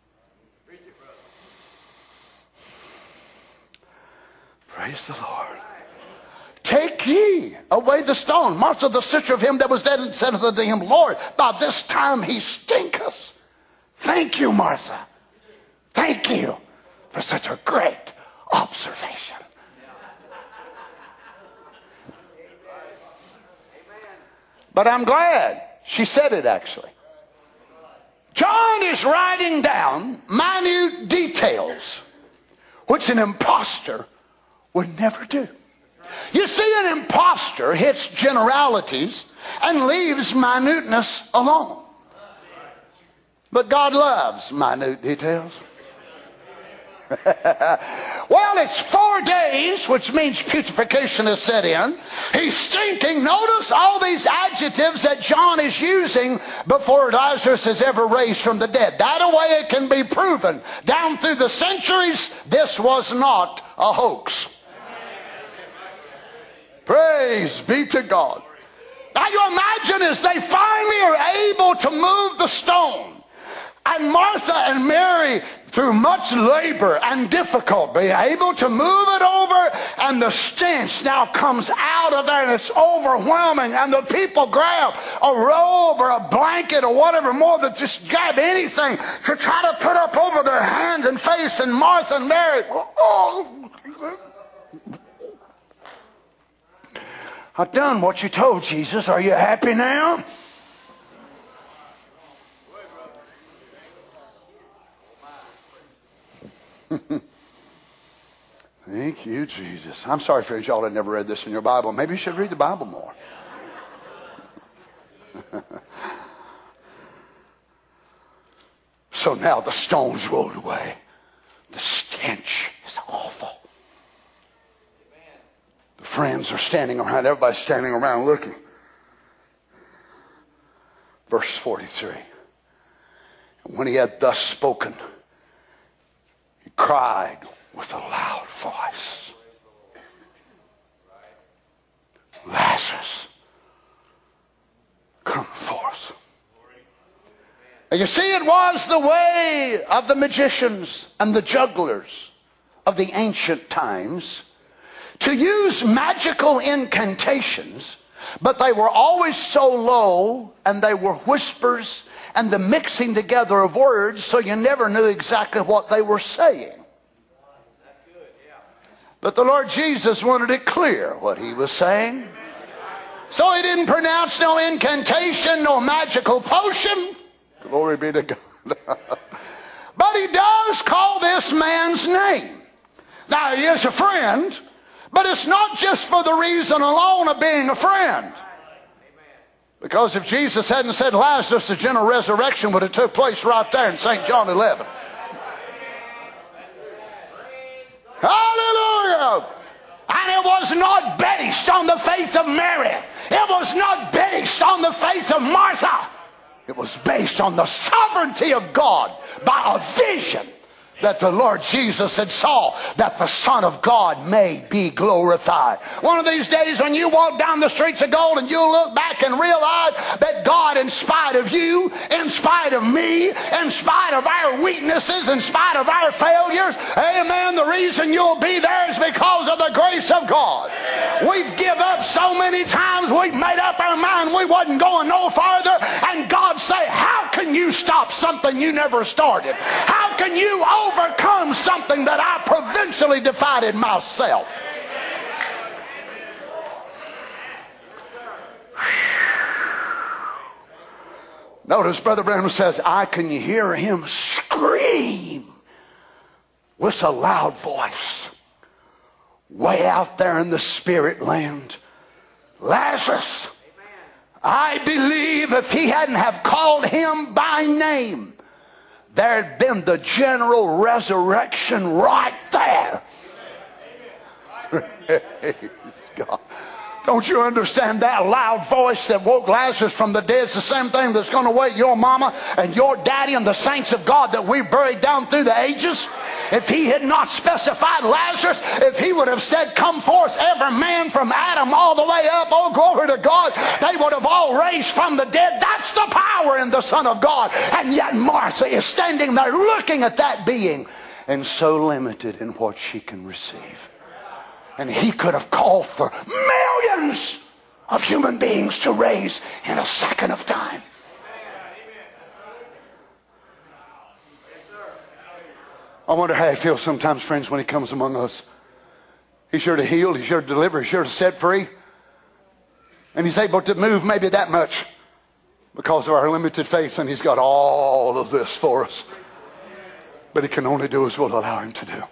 Speaker 7: Praise the Lord. Take ye away the stone. Martha, the sister of him that was dead, and said unto him, Lord, by this time he stinketh. Thank you, Martha. Thank you for such a great observation. But I'm glad she said it, actually. John is writing down minute details which an imposter would never do. You see, an imposter hits generalities and leaves minuteness alone. But God loves minute details. Well, it's four days, which means putrefaction is set in. He's stinking. Notice all these adjectives that John is using before Lazarus is ever raised from the dead. That way it can be proven. Down through the centuries, this was not a hoax. Praise be to God. Now you imagine as they finally are able to move the stone, and Martha and Mary, through much labor and difficulty, able to move it over, and the stench now comes out of there, and it's overwhelming, and the people grab a robe or a blanket or whatever more than just grab anything to try to put up over their hands and face, and Martha and Mary, oh, I've done what you told, Jesus. Are you happy now? Thank you, Jesus. I'm sorry, friends, y'all had never read this in your Bible. Maybe you should read the Bible more. So now the stones rolled away. The stench is awful. The friends are standing around. Everybody's standing around looking. Verse forty-three. And when he had thus spoken, he cried with a loud voice, Lazarus, come forth. And you see, it was the way of the magicians and the jugglers of the ancient times to use magical incantations, but they were always so low, and they were whispers and the mixing together of words, so you never knew exactly what they were saying. But the Lord Jesus wanted it clear what he was saying. So he didn't pronounce no incantation, no magical potion. Glory be to God. But he does call this man's name. Now, he is a friend, but it's not just for the reason alone of being a friend. Because if Jesus hadn't said Lazarus, the general resurrection would have took place right there in Saint John eleven. Hallelujah! And it was not based on the faith of Mary. It was not based on the faith of Martha. It was based on the sovereignty of God by a vision that the Lord Jesus had saw, that the Son of God may be glorified. One of these days when you walk down the streets of gold and you'll look back and realize that God, in spite of you, in spite of me, in spite of our weaknesses, in spite of our failures, amen, the reason you'll be there is because of the grace of God. We've give up so many times, we've made up our mind we wasn't going no farther, and God say, how can you stop something you never started? How can you overcome something that I provincially decided myself? Notice Brother Branham says, I can hear him scream with a loud voice way out there in the spirit land, Lazarus. I believe if he hadn't have called him by name, there had been the general resurrection right there. Praise God. Don't you understand that loud voice that woke Lazarus from the dead is the same thing that's going to wake your mama and your daddy and the saints of God that we buried down through the ages? If he had not specified Lazarus, if he would have said, come forth every man from Adam all the way up, oh glory to God, they would have all raised from the dead. That's the power in the Son of God. And yet Martha is standing there looking at that being and so limited in what she can receive. And he could have called for millions of human beings to raise in a second of time. I wonder how he feels sometimes, friends, when he comes among us. He's sure to heal, he's sure to deliver, he's sure to set free. And he's able to move maybe that much. because of our limited faith, and he's got all of this for us. But he can only do as we'll allow him to do.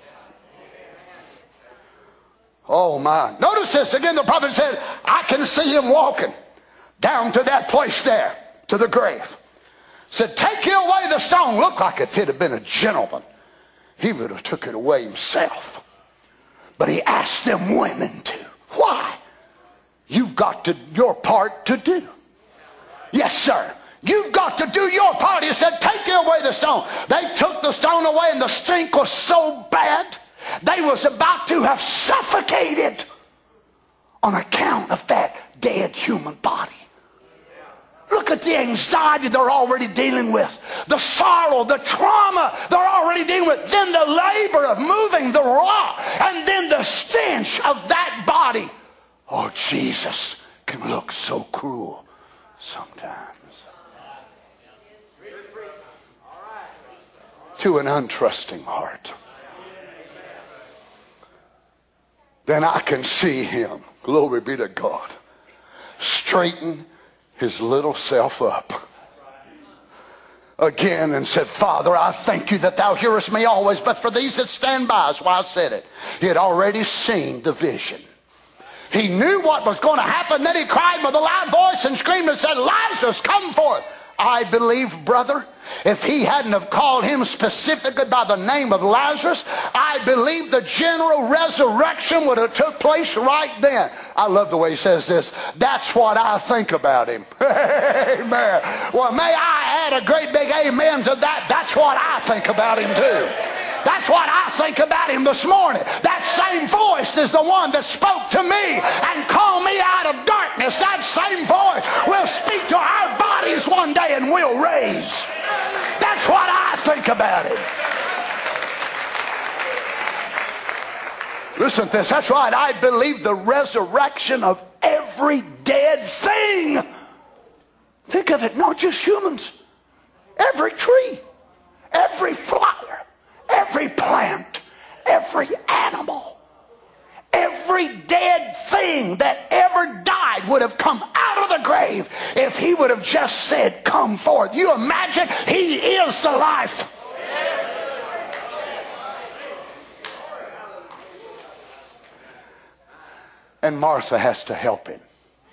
Speaker 7: Oh my. Notice this again. The prophet said, I can see him walking down to that place there, to the grave. Said, take you away the stone. Looked like if it had been a gentleman, he would have took it away himself. But he asked them women to. Why? You've got to, your part to do. Yes, sir. You've got to do your part. He said, take you away the stone. They took the stone away, and the stink was so bad, they was about to have suffocated on account of that dead human body. Look at the anxiety they're already dealing with, the sorrow, the trauma they're already dealing with, then the labor of moving the rock, and then the stench of that body. Oh, Jesus can look so cruel sometimes. To an untrusting heart. Then I can see him, glory be to God, straighten his little self up again and said, Father, I thank you that thou hearest me always, but for these that stand by is why I said it. He had already seen the vision. He knew what was going to happen. Then he cried with a loud voice and screamed and said, Lazarus, come forth. I believe, brother, if he hadn't have called him specifically by the name of Lazarus, I believe the general resurrection would have took place right then. I love the way he says this. That's what I think about him. Amen. Well, may I add a great big amen to that. That's what I think about him too. That's what I think about him this morning. That same voice is the one that spoke to me and called me out of darkness. That same voice will speak to our bodies one day and we'll raise. That's what I think about it. Listen to this. That's right. I believe the resurrection of every dead thing. Think of it, not just humans. Every tree, every flower, every plant, every animal, every dead thing that ever died would have come out of the grave if he would have just said, come forth. You imagine, he is the life. And Martha has to help him.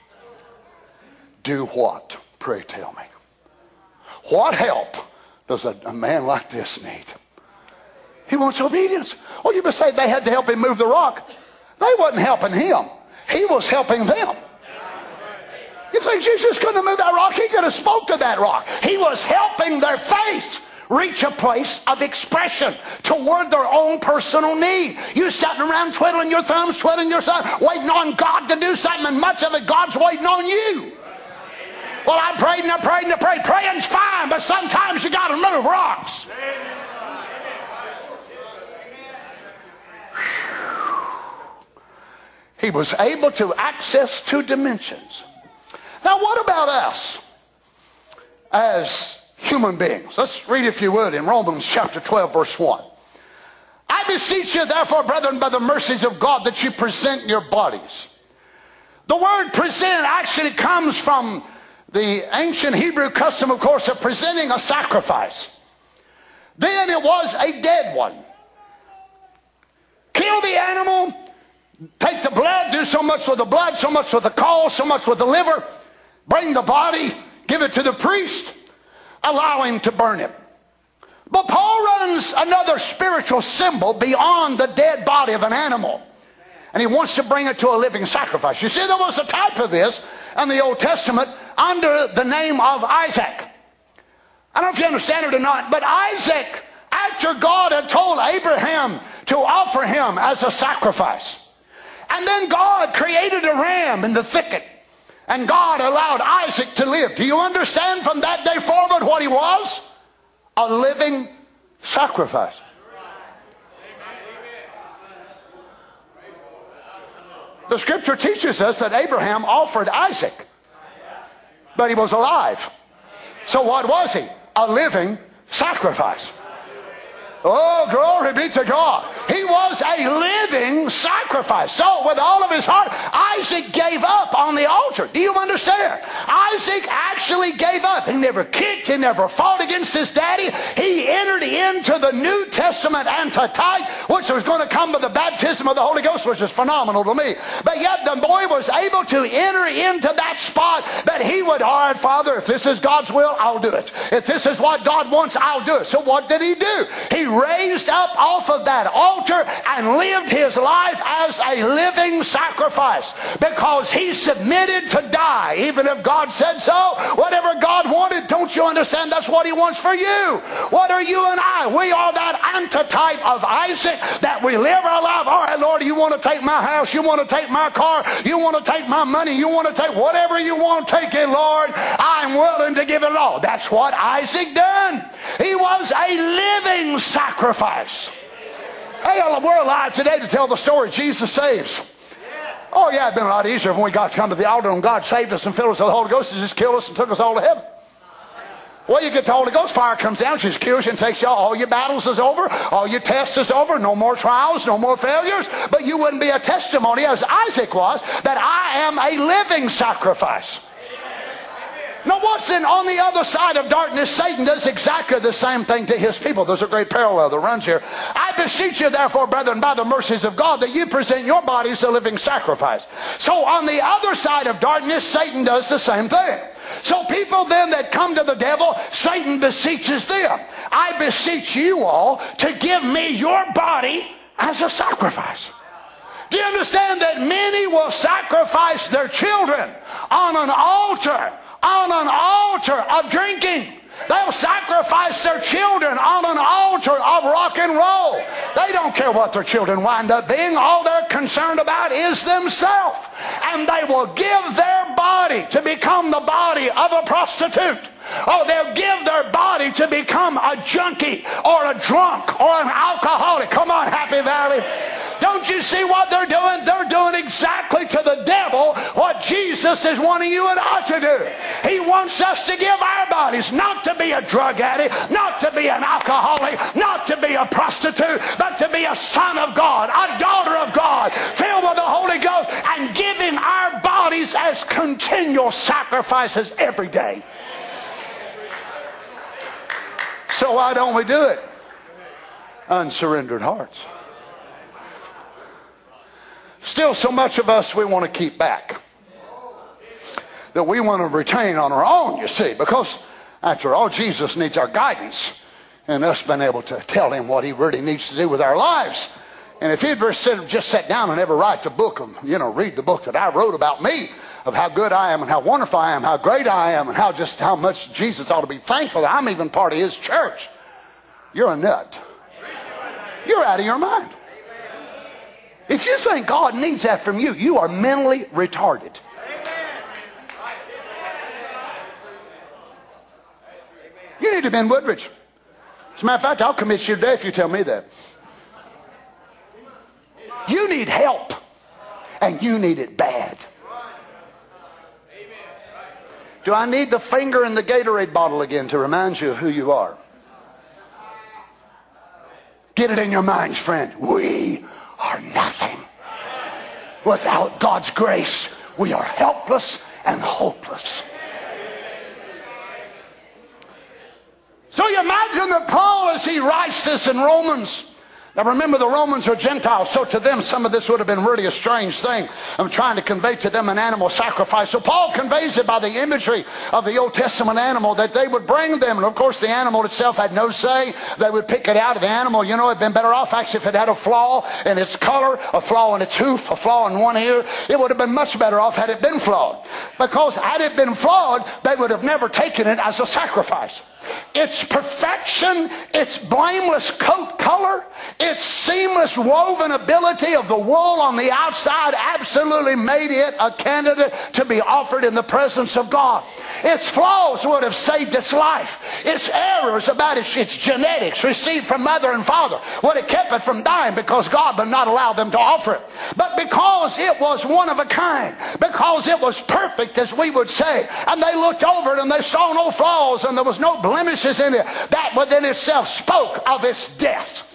Speaker 7: Do what? Pray tell me. What help does a, a man like this need? He wants obedience. Well, you must say they had to help him move the rock. They wasn't helping him. He was helping them. You think Jesus couldn't move that rock? He could have spoke to that rock. He was helping their faith reach a place of expression toward their own personal need. You sitting around twiddling your thumbs, twiddling your thumbs, waiting on God to do something, and much of it God's waiting on you. Well, I prayed and I prayed and I prayed. Praying's fine, but sometimes you got to move rocks. He was able to access two dimensions. Now, what about us as human beings? Let's read, if you would, in Romans chapter twelve, verse one. I beseech you, therefore, brethren, by the mercies of God, that you present your bodies. The word present actually comes from the ancient Hebrew custom, of course, of presenting a sacrifice. Then it was a dead one. Kill the animal, take the blood, do so much with the blood, so much with the caul, so much with the liver, bring the body, give it to the priest, allow him to burn it. But Paul runs another spiritual symbol beyond the dead body of an animal. And he wants to bring it to a living sacrifice. You see, there was a type of this in the Old Testament under the name of Isaac. I don't know if you understand it or not, but Isaac, after God had told Abraham to offer him as a sacrifice, and then God created a ram in the thicket, and God allowed Isaac to live. Do you understand from that day forward what he was? A living sacrifice. The scripture teaches us that Abraham offered Isaac, but he was alive. So what was he? A living sacrifice. Oh, glory be to God. He was a living sacrifice. So with all of his heart, Isaac gave up on the altar. Do you understand? Isaac actually gave up. He never kicked. He never fought against his daddy. He entered into the New Testament antitype, which was going to come with the baptism of the Holy Ghost, which is phenomenal to me. But yet the boy was able to enter into that spot that he would, all right, Father, if this is God's will, I'll do it. If this is what God wants, I'll do it. So what did he do? He raised up off of that altar and lived his life as a living sacrifice, because he submitted to die, even if God said so. Whatever God wanted, don't you understand? That's what he wants for you. What are you and I? We are that antitype of Isaac, that we live our life. All right, Lord, you want to take my house, you want to take my car, you want to take my money, you want to take whatever you want, take it, Lord. I'm willing to give it all. That's what Isaac done. He was a living sacrifice. Hey, we're alive today to tell the story. Jesus saves. Oh yeah, it'd been a lot easier when we got to come to the altar and God saved us and filled us with the Holy Ghost and just killed us and took us all to heaven. Well, you get the Holy Ghost, fire comes down, she kills you and takes you all. All your battles is over, all your tests is over, no more trials, no more failures. But you wouldn't be a testimony, as Isaac was, that I am a living sacrifice. Now what's in on the other side of darkness? Satan does exactly the same thing to his people. There's a great parallel that runs here. I beseech you therefore, brethren, by the mercies of God, that you present your bodies a living sacrifice. So on the other side of darkness, Satan does the same thing. So people then that come to the devil, Satan beseeches them. I beseech you all to give me your body as a sacrifice. Do you understand that many will sacrifice their children on an altar, on an altar of drinking? They'll sacrifice their children on an altar of rock and roll. They don't care what their children wind up being. All they're concerned about is themselves. And they will give their body to become the body of a prostitute. Or they'll give their body to become a junkie or a drunk or an alcoholic. Come on, Happy Valley. Don't you see what they're doing? They're doing exactly to the devil what Jesus is wanting you and I to do. He wants us to give our bodies, not to be a drug addict, not to be an alcoholic, not to be a prostitute, but to be a son of God, a daughter of God, filled with the Holy Ghost, and giving our bodies as continual sacrifices every day. So why don't we do it? Unsurrendered hearts. Still, so much of us we want to keep back, that we want to retain on our own, you see, because after all, Jesus needs our guidance and us being able to tell him what he really needs to do with our lives. And if he'd just sat down and ever write the book of, you know, read the book that I wrote about me, of how good I am and how wonderful I am, how great I am, and how just how much Jesus ought to be thankful that I'm even part of his church, you're a nut. You're out of your mind. If you think God needs that from you, you are mentally retarded. You need to Ben Woodridge. As a matter of fact, I'll commit you today if you tell me that. You need help, and you need it bad. Do I need the finger in the Gatorade bottle again to remind you of who you are? Get it in your minds, friend. We are nothing. Without God's grace, we are helpless and hopeless. So you imagine that Paul, as he writes this in Romans. Now remember, the Romans are Gentiles, so to them some of this would have been really a strange thing. I'm trying to convey to them an animal sacrifice. So Paul conveys it by the imagery of the Old Testament animal, that they would bring them. And of course the animal itself had no say. They would pick it out of the animal. You know, it had been better off actually if it had a flaw in its color, a flaw in its hoof, a flaw in one ear. It would have been much better off had it been flawed. Because had it been flawed, they would have never taken it as a sacrifice. Its perfection, its blameless coat color, its seamless woven ability of the wool on the outside absolutely made it a candidate to be offered in the presence of God. Its flaws would have saved its life. Its errors about its, its genetics received from mother and father would have kept it from dying, because God would not allow them to offer it. But because it was one of a kind, because it was perfect, as we would say, and they looked over it and they saw no flaws and there was no blemishes in it, that within itself spoke of its death.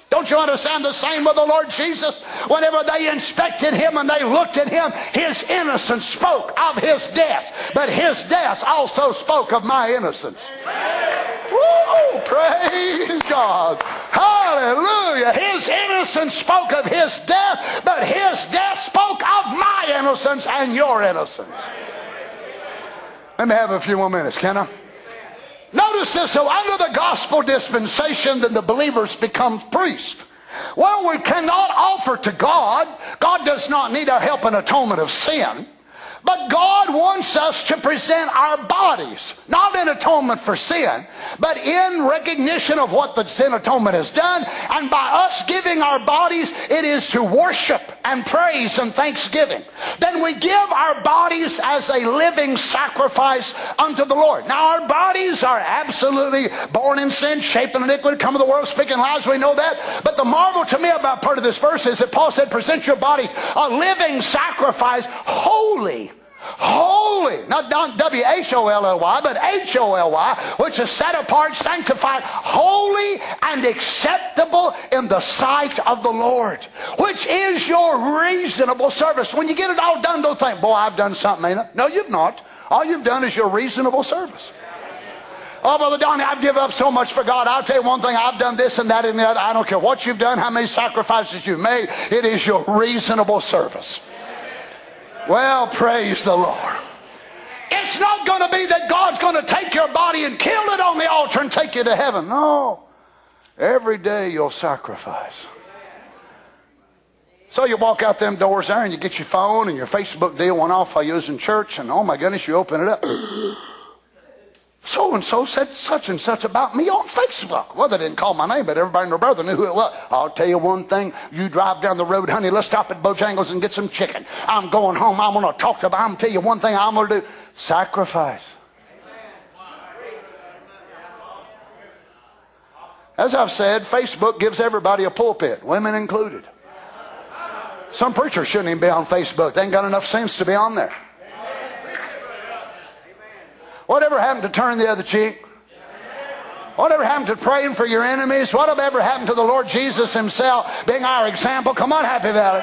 Speaker 7: Don't you understand? The same with the Lord Jesus. Whenever they inspected him and they looked at him, his innocence spoke of his death. But his death also spoke of my innocence. Woo! Praise God. Hallelujah. His innocence spoke of his death, but his death spoke of my innocence and your innocence. Let me have a few more minutes, can I? Notice this. So under the gospel dispensation, then the believers become priests. Well, we cannot offer to God. God does not need our help in atonement of sin. But God wants us to present our bodies, not in atonement for sin, but in recognition of what the sin atonement has done. And by us giving our bodies, it is to worship and praise and thanksgiving. Then we give our bodies as a living sacrifice unto the Lord. Now our bodies are absolutely born in sin, shaped in iniquity, come of the world, speaking lies, we know that. But the marvel to me about part of this verse is that Paul said, present your bodies a living sacrifice, holy. Holy, not, not W H O L L Y, but H O L Y, which is set apart, sanctified, holy and acceptable in the sight of the Lord, which is your reasonable service. When you get it all done, don't think, boy, I've done something, ain't I? No, you've not. All you've done is your reasonable service. Oh, Brother Donnie, I've given up so much for God. I'll tell you one thing, I've done this and that and the other. I don't care what you've done, how many sacrifices you've made. It is your reasonable service. Well, praise the Lord. It's not going to be that God's going to take your body and kill it on the altar and take you to heaven. No. Every day you'll sacrifice. So you walk out them doors there and you get your phone and your Facebook deal went off while you was in church, and oh my goodness, you open it up. So-and-so said such and such about me on Facebook. Well, they didn't call my name, but everybody and their brother knew who it was. I'll tell you one thing. You drive down the road, honey, let's stop at Bojangles and get some chicken. I'm going home. I'm going to talk to them. I'm going to tell you one thing I'm going to do. Sacrifice. As I've said, Facebook gives everybody a pulpit, women included. Some preachers shouldn't even be on Facebook. They ain't got enough sense to be on there. Whatever happened to turn the other cheek? Whatever happened to praying for your enemies? Whatever happened to the Lord Jesus himself being our example? Come on, Happy Valley.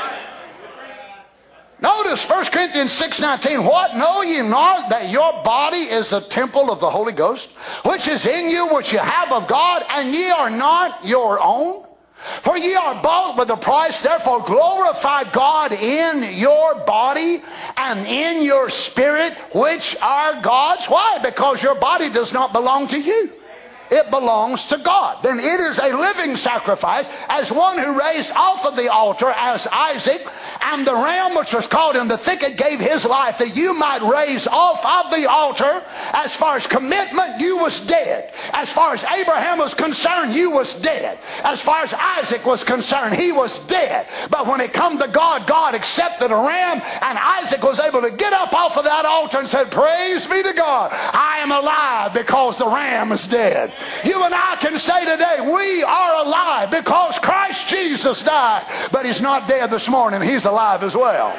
Speaker 7: Notice First Corinthians six nineteen. What? Know ye not that your body is a temple of the Holy Ghost, which is in you, which you have of God, and ye are not your own? For ye are bought with a price, therefore glorify God in your body and in your spirit, which are God's. Why? Because your body does not belong to you. It belongs to God. Then it is a living sacrifice, as one who raised off of the altar as Isaac, and the ram which was caught in the thicket gave his life that you might raise off of the altar. As far as commitment, you was dead. As far as Abraham was concerned, you was dead. As far as Isaac was concerned, he was dead. But when it come to God, God accepted a ram, and Isaac was able to get up off of that altar and said, praise be to God, I am alive because the ram is dead. You and I can say today, we are alive because Christ Jesus died, but he's not dead this morning. He's alive as well.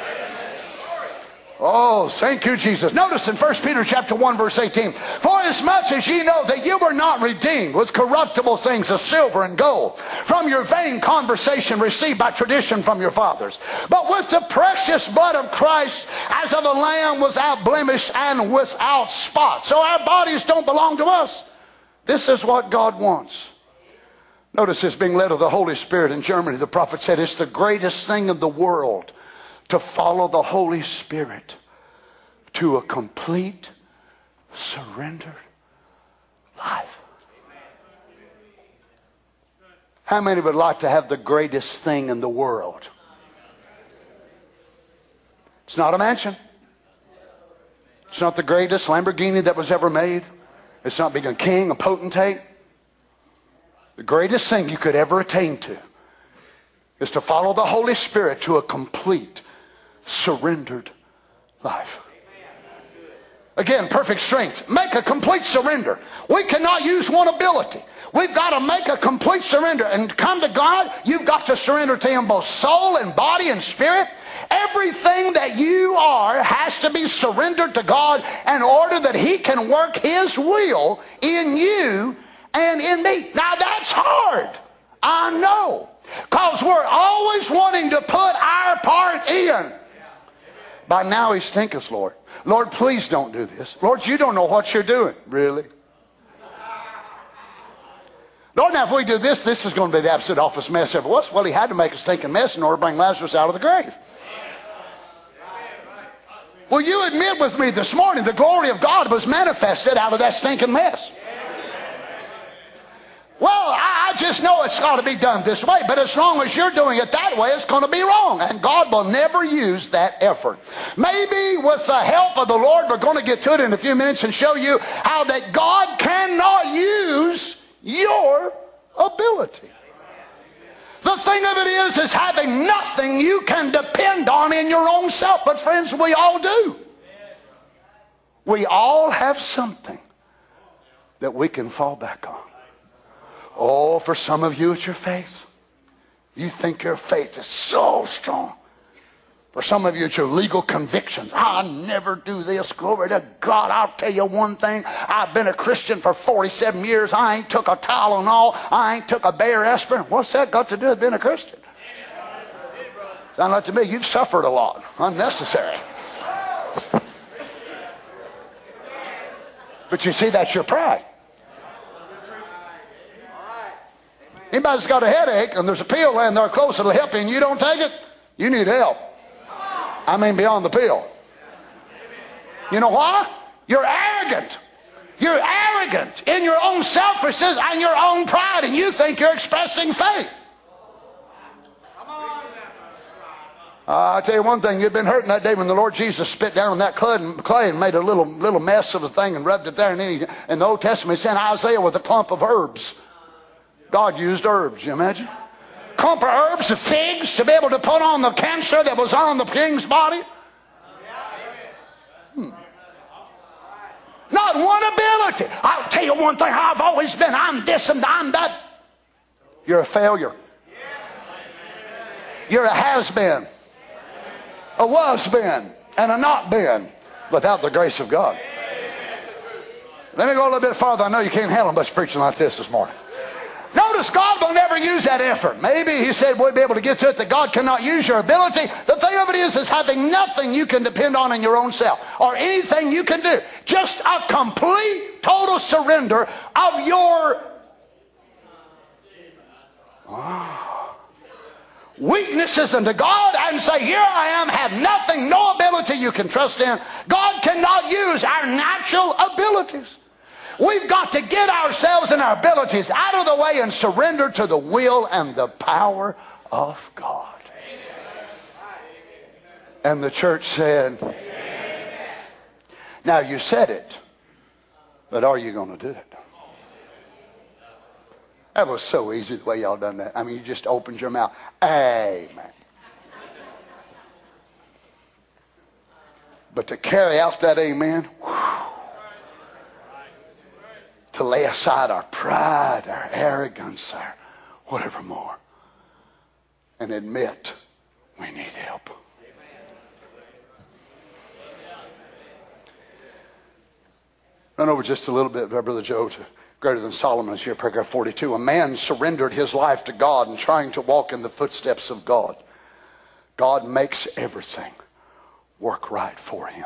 Speaker 7: Oh, thank you, Jesus. Notice in First Peter chapter one, verse eighteen, for as much as ye know that you were not redeemed with corruptible things of silver and gold from your vain conversation received by tradition from your fathers, but with the precious blood of Christ as of a lamb without blemish and without spot. So our bodies don't belong to us. This is what God wants. Notice this, being led of the Holy Spirit in Germany, the prophet said, it's the greatest thing in the world to follow the Holy Spirit to a complete, surrendered life. How many would like to have the greatest thing in the world? It's not a mansion. It's not the greatest Lamborghini that was ever made. It's not being a king, a potentate. The greatest thing you could ever attain to is to follow the Holy Spirit to a complete, surrendered life. Again, perfect strength. Make a complete surrender. We cannot use one ability. We've got to make a complete surrender. And to come to God, you've got to surrender to him both soul and body and spirit. Everything that you are has to be surrendered to God in order that he can work his will in you and in me. Now that's hard. I know. Because we're always wanting to put our part in. By now he stinketh, Lord. Lord, please don't do this. Lord, you don't know what you're doing. Really? Lord, now if we do this, this is going to be the absolute awfulest mess ever was. Well, he had to make a stinking mess in order to bring Lazarus out of the grave. Will you admit with me this morning the glory of God was manifested out of that stinking mess? Well, I, I just know it's got to be done this way, but as long as you're doing it that way, it's going to be wrong, and God will never use that effort. Maybe with the help of the Lord, we're going to get to it in a few minutes and show you how that God cannot use your ability. The thing of it is, is having nothing you can depend on in your own self. But friends, we all do. We all have something that we can fall back on. Oh, for some of you, it's your faith. You think your faith is so strong. For some of you, it's your legal convictions. I'll never do this. Glory to God. I'll tell you one thing. I've been a Christian for forty-seven years. I ain't took a Tylenol. I ain't took a Bayer aspirin. What's that got to do with being a Christian? Sound like to me you've suffered a lot. Unnecessary. But you see, that's your pride. Anybody that's got a headache and there's a pill laying there close that'll help you and you don't take it, you need help. I mean beyond the pill. You know why? You're arrogant. You're arrogant in your own selfishness and your own pride, and you think you're expressing faith. Uh, I'll tell you one thing, you've been hurting that day when the Lord Jesus spit down on that clay and made a little little mess of a thing and rubbed it there. And then he, in the Old Testament, he sent Isaiah with a clump of herbs. God used herbs, you imagine? Clump of herbs, of figs, to be able to put on the cancer that was on the king's body. Hmm. Not one ability. I'll tell you one thing, I've always been, I'm this and I'm that. You're a failure. You're a has-been, a was-been, and a not-been without the grace of God. Let me go a little bit farther. I know you can't handle much preaching like this this morning. Notice God will never use that effort. Maybe he said we'll be able to get to it that God cannot use your ability. The thing of it is, is having nothing you can depend on in your own self or anything you can do. Just a complete, total surrender of your oh, weaknesses unto God and say, here I am, have nothing, no ability you can trust in. God cannot use our natural abilities. We've got to get ourselves and our abilities out of the way and surrender to the will and the power of God. And the church said, now you said it, but are you going to do it? That was so easy the way y'all done that. I mean, you just opened your mouth. Amen. But to carry out that amen, whew, to lay aside our pride, our arrogance, our whatever more, and admit we need help. Run over just a little bit, Brother Joe, to Greater Than Solomon this year, paragraph forty-two. A man surrendered his life to God and trying to walk in the footsteps of God. God makes everything work right for him.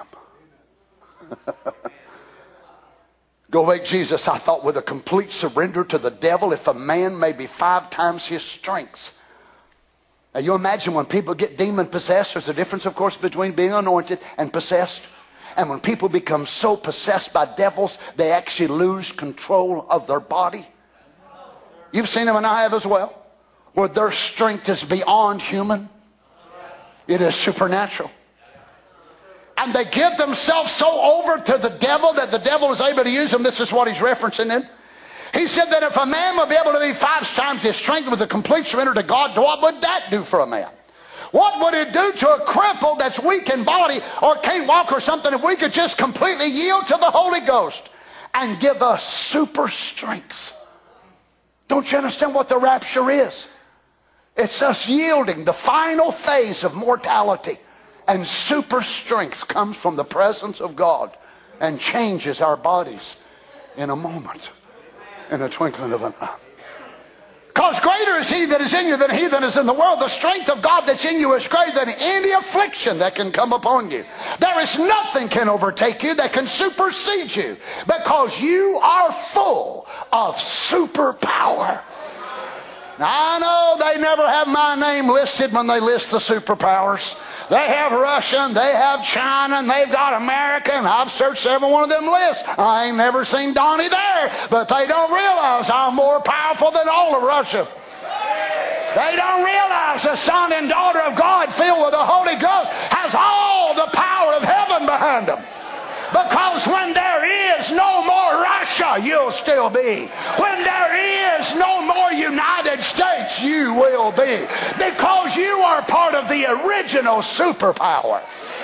Speaker 7: Go away, Jesus, I thought, with a complete surrender to the devil, if a man may be five times his strength. Now you imagine when people get demon possessed, there's a difference, of course, between being anointed and possessed. And when people become so possessed by devils, they actually lose control of their body. You've seen them, and I have as well, where their strength is beyond human. It is supernatural. And they give themselves so over to the devil that the devil is able to use them. This is what he's referencing in. He said that if a man would be able to be five times his strength with a complete surrender to God, what would that do for a man? What would it do to a cripple that's weak in body or can't walk or something if we could just completely yield to the Holy Ghost and give us super strength? Don't you understand what the rapture is? It's us yielding the final phase of mortality. And super strength comes from the presence of God and changes our bodies in a moment, in a twinkling of an eye. Because greater is he that is in you than he that is in the world. The strength of God that's in you is greater than any affliction that can come upon you. There is nothing can overtake you that can supersede you, because you are full of superpower. Now, I know they never have my name listed when they list the superpowers. They have Russian, they have China, and they've got America, and I've searched every one of them lists. I ain't never seen Donnie there, but they don't realize I'm more powerful than all of Russia. They don't realize the son and daughter of God filled with the Holy Ghost has all the power of heaven behind them. Because when there is no more Russia, you'll still be. When there is no more United States, you will be. Because you are part of the original superpower.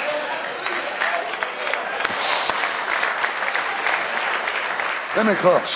Speaker 7: Let me close.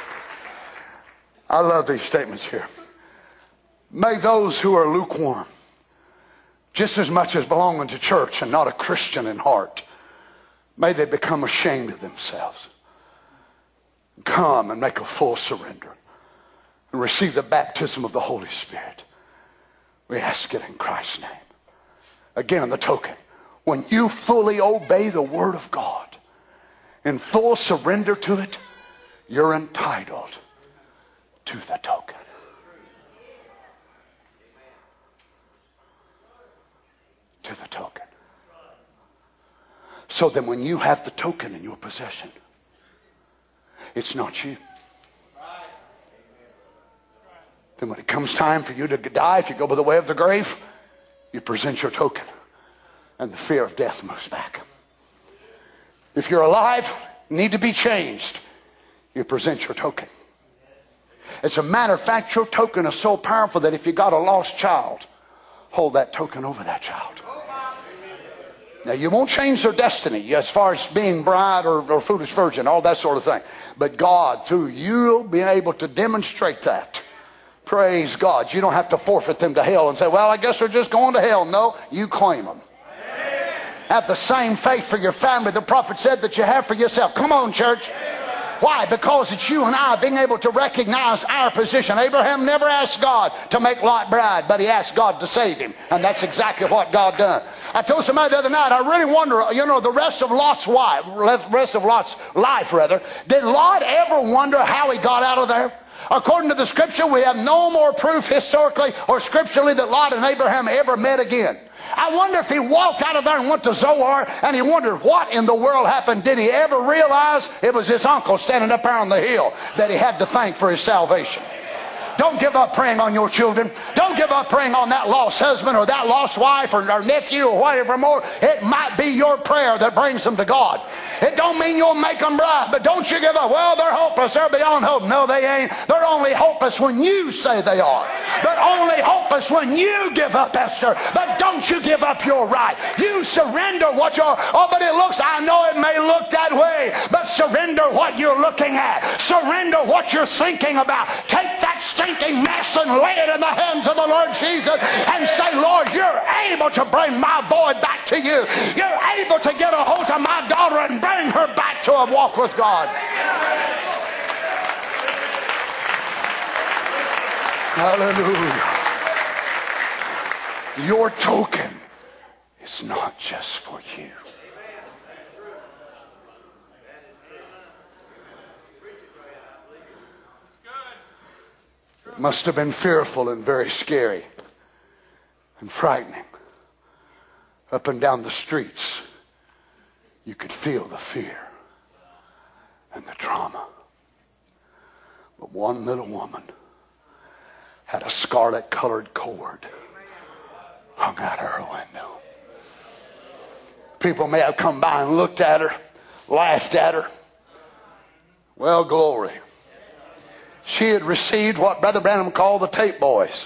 Speaker 7: I love these statements here. May those who are lukewarm, just as much as belonging to church and not a Christian in heart, may they become ashamed of themselves. Come and make a full surrender and receive the baptism of the Holy Spirit. We ask it in Christ's name. Again, the token. When you fully obey the Word of God, in full surrender to it, you're entitled to the token. To the token. So then when you have the token in your possession, it's not you. Then when it comes time for you to die, if you go by the way of the grave, you present your token, and the fear of death moves back. If you're alive, need to be changed, you present your token. As a matter of fact, your token is so powerful that if you got a lost child, hold that token over that child. Now, you won't change their destiny as far as being bride or, or foolish virgin, all that sort of thing. But God, through you, being able to demonstrate that. Praise God. You don't have to forfeit them to hell and say, well, I guess they're just going to hell. No, you claim them. Amen. Have the same faith for your family the prophet said that you have for yourself. Come on, church. Why? Because it's you and I being able to recognize our position. Abraham never asked God to make Lot bride, but he asked God to save him. And that's exactly what God done. I told somebody the other night, I really wonder, you know, the rest of Lot's wife, rest of Lot's life, rather, did Lot ever wonder how he got out of there? According to the scripture, we have no more proof historically or scripturally that Lot and Abraham ever met again. I wonder if he walked out of there and went to Zoar and he wondered what in the world happened. Did he ever realize it was his uncle standing up there on the hill that he had to thank for his salvation? Don't give up praying on your children. Don't give up praying on that lost husband or that lost wife or, or nephew or whatever more. It might be your prayer that brings them to God. It don't mean you'll make them right, but don't you give up. Well, they're hopeless. They're beyond hope. No, they ain't. They're only hopeless when you say they are. They're only hopeless when you give up, Esther. But don't you give up your right. You surrender what you're... Oh, but it looks... I know it may look that way, but surrender what you're looking at. Surrender what you're thinking about. Take that stinking mess and lay it in the hands of the Lord Jesus and say, Lord, you're able to bring my boy back to you. You're able to get a hold of my daughter and bring her back to a walk with God. Hallelujah. Your token is not just for you. It must have been fearful and very scary and frightening. Up and down the streets, you could feel the fear and the trauma. But one little woman had a scarlet colored cord hung out of her window. People may have come by and looked at her, laughed at her. Well, glory. She had received what Brother Branham called the tape boys.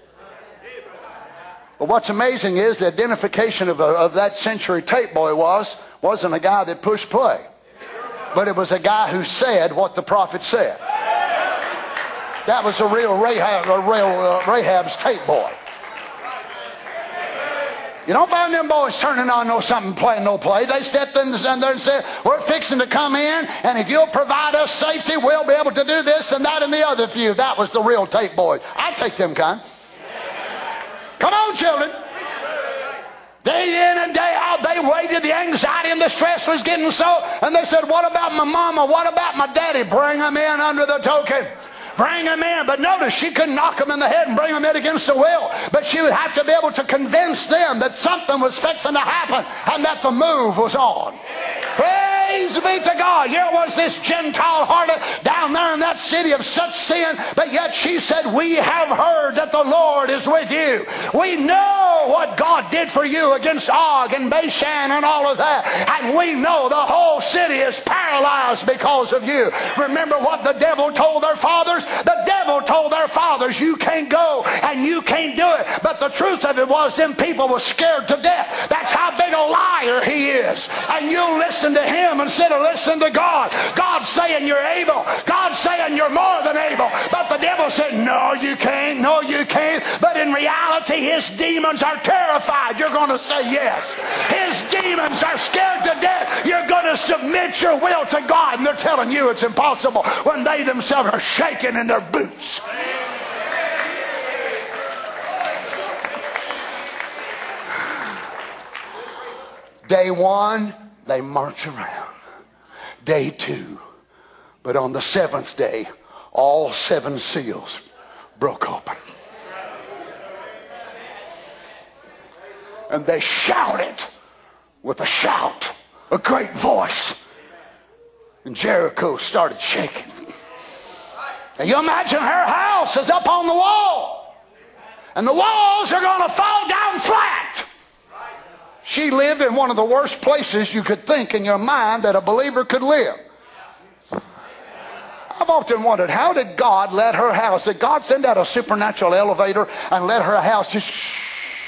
Speaker 7: But what's amazing is the identification of, a, of that century tape boy was, wasn't a guy that pushed play. But it was a guy who said what the prophet said. That was a real Rahab, a real uh, Rahab's tape boy. You don't find them boys turning on no something, playing no play. They stepped in there and said, we're fixing to come in, and if you'll provide us safety, we'll be able to do this and that and the other for you. That was the real tape boys. I'd take them kind. Come on, children. Day in and day out, they waited. The anxiety and the stress was getting so. And they said, what about my mama? What about my daddy? Bring them in under the token. Bring them in. But notice, she couldn't knock them in the head and bring them in against the will. But she would have to be able to convince them that something was fixing to happen and that the move was on. Praise be to God. Here was this Gentile harlot down there in that city of such sin, but yet she said, we have heard that the Lord is with you. We know what God did for you against Og and Bashan and all of that, and we know the whole city is paralyzed because of you. Remember what the devil told their fathers? The devil told their fathers, you can't go and you can't do it. But the truth of it was, them people were scared to death. That's how big a liar he is. And you listen to him instead of listening to God. God's saying you're able. God's saying you're more than able. But the devil said, no, you can't. No, you can't. But in reality, his demons are terrified. You're going to say yes. His demons are scared to death. You're going to submit your will to God. And they're telling you it's impossible when they themselves are shaking in their boots. Day one, they march around. Day two. But on the seventh day, all seven seals broke open. And they shouted with a shout, a great voice. And Jericho started shaking. And you imagine her house is up on the wall. And the walls are going to fall down flat. She lived in one of the worst places you could think in your mind that a believer could live. I've often wondered, how did God let her house, did God send out a supernatural elevator and let her house just shh?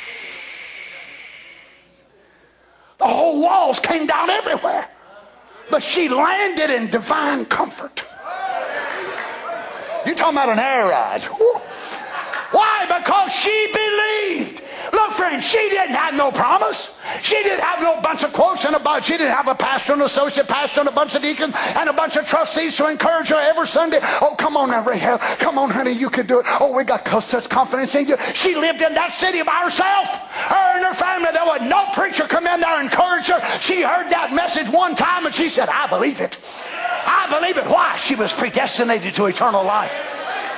Speaker 7: The whole walls came down everywhere. But she landed in divine comfort. You're talking about an air ride. Why? Because she believed. Look, friends, she didn't have no promise. She didn't have no bunch of quotes and a bunch. She didn't have a pastor, an associate pastor, and a bunch of deacons, and a bunch of trustees to encourage her every Sunday. Oh, come on now, Rahab. Come on, honey, you can do it. Oh, we got such confidence in you. She lived in that city by herself. Her and her family. There was no preacher come in there and encourage her. She heard that message one time, and she said, I believe it. I believe it. Why? She was predestinated to eternal life.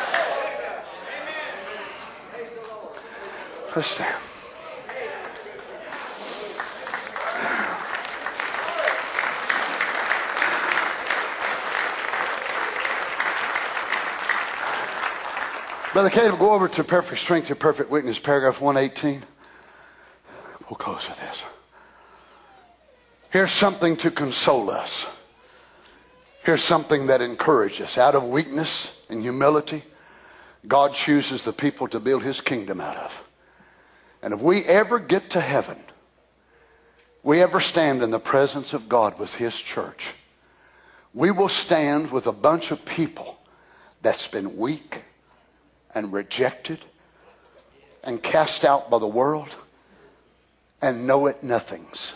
Speaker 7: Let's stand. Brother Caleb, go over to perfect strength, your perfect weakness, paragraph one eighteen. We'll close with this. Here's something to console us. Here's something that encourages us. Out of weakness and humility, God chooses the people to build his kingdom out of. And if we ever get to heaven, we ever stand in the presence of God with his church, we will stand with a bunch of people that's been weak and rejected and cast out by the world and know it nothings.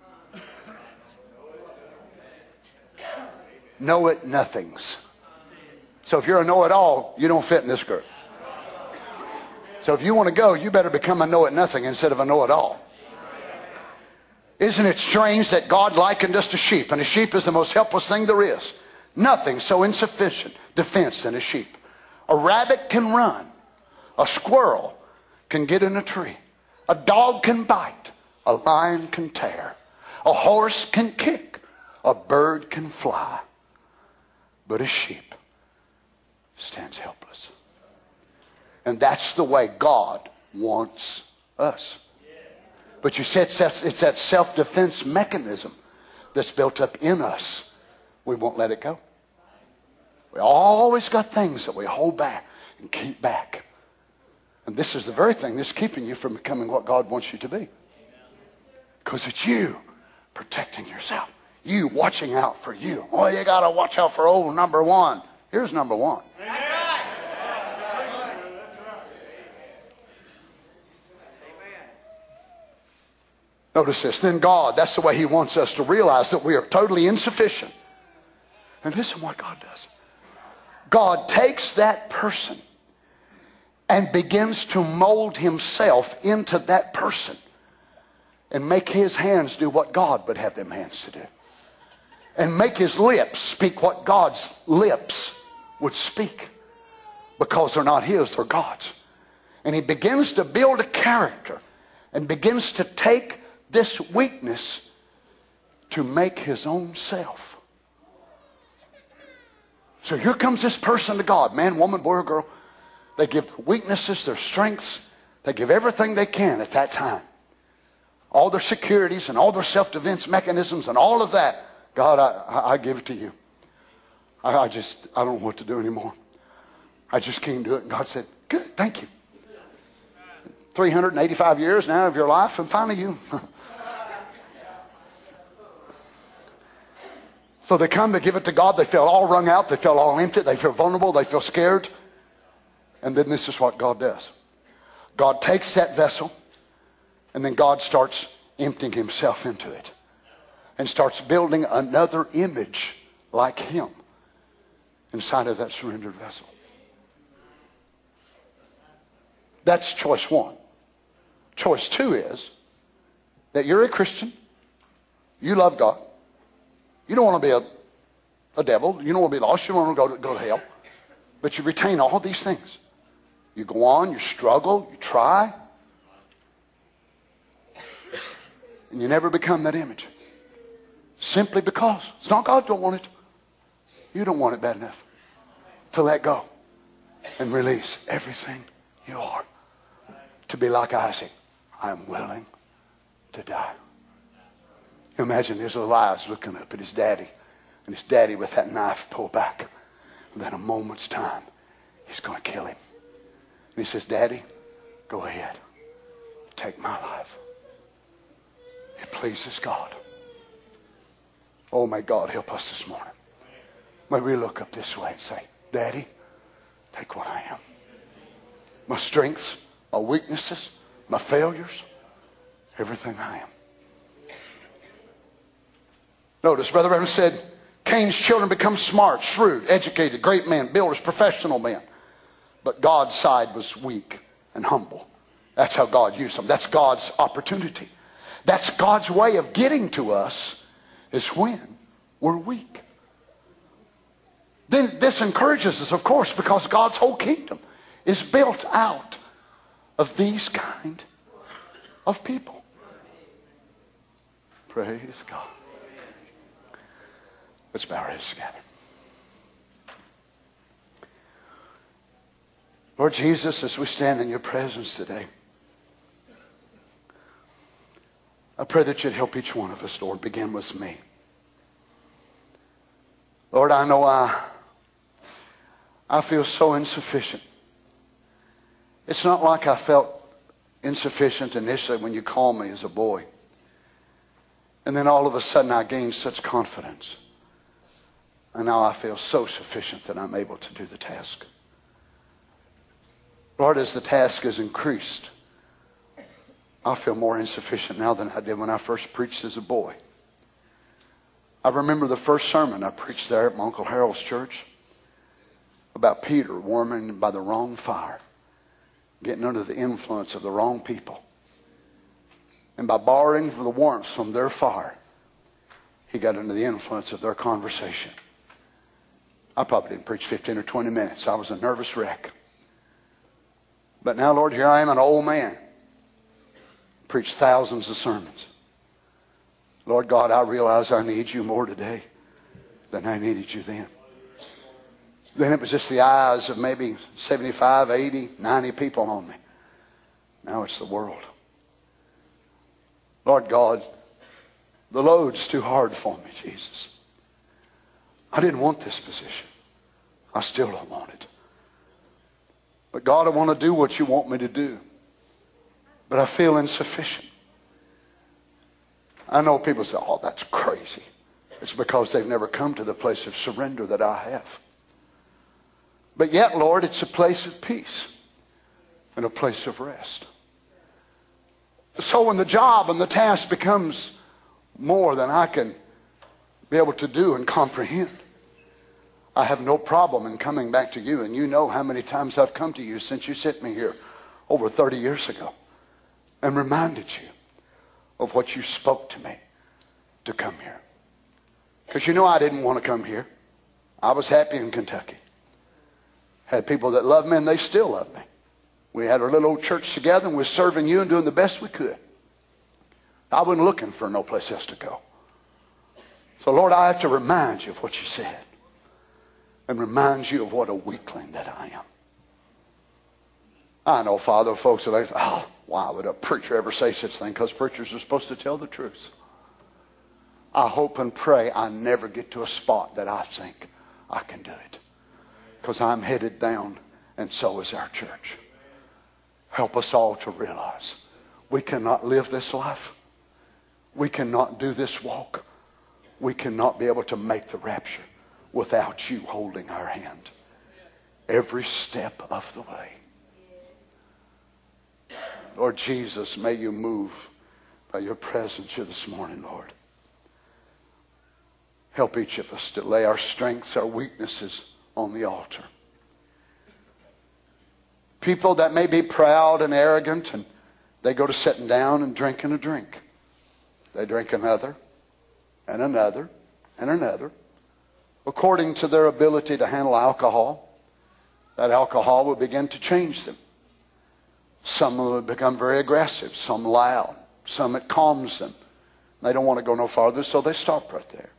Speaker 7: Know it nothings. So if you're a know-it-all, you don't fit in this group. So if you want to go, you better become a know-it-nothing instead of a know-it-all. Isn't it strange that God likened us to sheep, and a sheep is the most helpless thing there is. Nothing so insufficient defense than a sheep. A rabbit can run. A squirrel can get in a tree. A dog can bite. A lion can tear. A horse can kick. A bird can fly. But a sheep stands helpless. And that's the way God wants us. But you see, it's that, it's that self-defense mechanism that's built up in us. We won't let it go. We always got things that we hold back and keep back. And this is the very thing that's keeping you from becoming what God wants you to be. Because it's you protecting yourself. You watching out for you. Oh, you got to watch out for old number one. Here's number one. Notice this. Then God, that's the way he wants us to realize that we are totally insufficient. And listen what God does. God takes that person and begins to mold himself into that person and make his hands do what God would have them hands to do. And make his lips speak what God's lips would speak. Because they're not his, they're God's. And he begins to build a character and begins to take this weakness to make his own self. So here comes this person to God, man, woman, boy, or girl. They give their weaknesses, their strengths. They give everything they can at that time. All their securities and all their self-defense mechanisms and all of that. God, I, I, I give it to you. I, I just, I don't know what to do anymore. I just can't do it. And God said, good, thank you. three hundred eighty-five years now of your life, and finally you. So they come, they give it to God, they feel all wrung out, they feel all empty, they feel vulnerable, they feel scared. And then this is what God does. God takes that vessel, and then God starts emptying himself into it. And starts building another image like him inside of that surrendered vessel. That's choice one. Choice two is that you're a Christian. You love God. You don't want to be a, a devil. You don't want to be lost. You don't want to go to, go to hell. But you retain all these things. You go on, you struggle, you try. And you never become that image. Simply because. It's not God don't want it. You don't want it bad enough to let go and release everything you are. To be like Isaac. I am willing to die. Imagine his little eyes looking up at his daddy. And his daddy with that knife pulled back. And then a moment's time, he's going to kill him. And he says, Daddy, go ahead. Take my life. It pleases God. Oh, may God help us this morning. May we look up this way and say, Daddy, take what I am. My strengths, my weaknesses, my failures, everything I am. Notice, Brother Branham said, Cain's children become smart, shrewd, educated, great men, builders, professional men. But God's side was weak and humble. That's how God used them. That's God's opportunity. That's God's way of getting to us is when we're weak. Then this encourages us, of course, because God's whole kingdom is built out of these kind of people. Praise God. Let's bow our heads together. Lord Jesus, as we stand in your presence today, I pray that you'd help each one of us, Lord. Begin with me. Lord, I know I, I feel so insufficient. It's not like I felt insufficient initially when you called me as a boy. And then all of a sudden I gained such confidence. And now I feel so sufficient that I'm able to do the task. Lord, as the task has increased, I feel more insufficient now than I did when I first preached as a boy. I remember the first sermon I preached there at my Uncle Harold's church about Peter warming by the wrong fire, getting under the influence of the wrong people. And by borrowing the warmth from their fire, he got under the influence of their conversation. I probably didn't preach fifteen or twenty minutes. I was a nervous wreck. But now, Lord, here I am, an old man. Preached thousands of sermons. Lord God, I realize I need you more today than I needed you then. Then it was just the eyes of maybe seventy-five, eighty, ninety people on me. Now it's the world. Lord God, the load's too hard for me, Jesus. I didn't want this position. I still don't want it. But God, I want to do what you want me to do. But I feel insufficient. I know people say, oh, that's crazy. It's because they've never come to the place of surrender that I have. But yet, Lord, it's a place of peace and a place of rest. So when the job and the task becomes more than I can be able to do and comprehend, I have no problem in coming back to you. And you know how many times I've come to you since you sent me here over thirty years ago and reminded you of what you spoke to me to come here. Because you know I didn't want to come here. I was happy in Kentucky. Had people that loved me, and they still love me. We had our little old church together, and we were serving you and doing the best we could. I wasn't looking for no place else to go. So, Lord, I have to remind you of what you said and remind you of what a weakling that I am. I know, Father, folks are like, oh, why would a preacher ever say such a thing? Because preachers are supposed to tell the truth. I hope and pray I never get to a spot that I think I can do it. Because I'm headed down, and so is our church. Help us all to realize we cannot live this life. We cannot do this walk. We cannot be able to make the rapture without you holding our hand every step of the way. Lord Jesus, may you move by your presence here this morning, Lord. Help each of us to lay our strengths, our weaknesses on the altar. People that may be proud and arrogant, and they go to sitting down and drinking a drink. They drink another, and another, and another, according to their ability to handle alcohol. That alcohol will begin to change them. Some will become very aggressive, some loud, some it calms them. They don't want to go no farther, so they stop right there.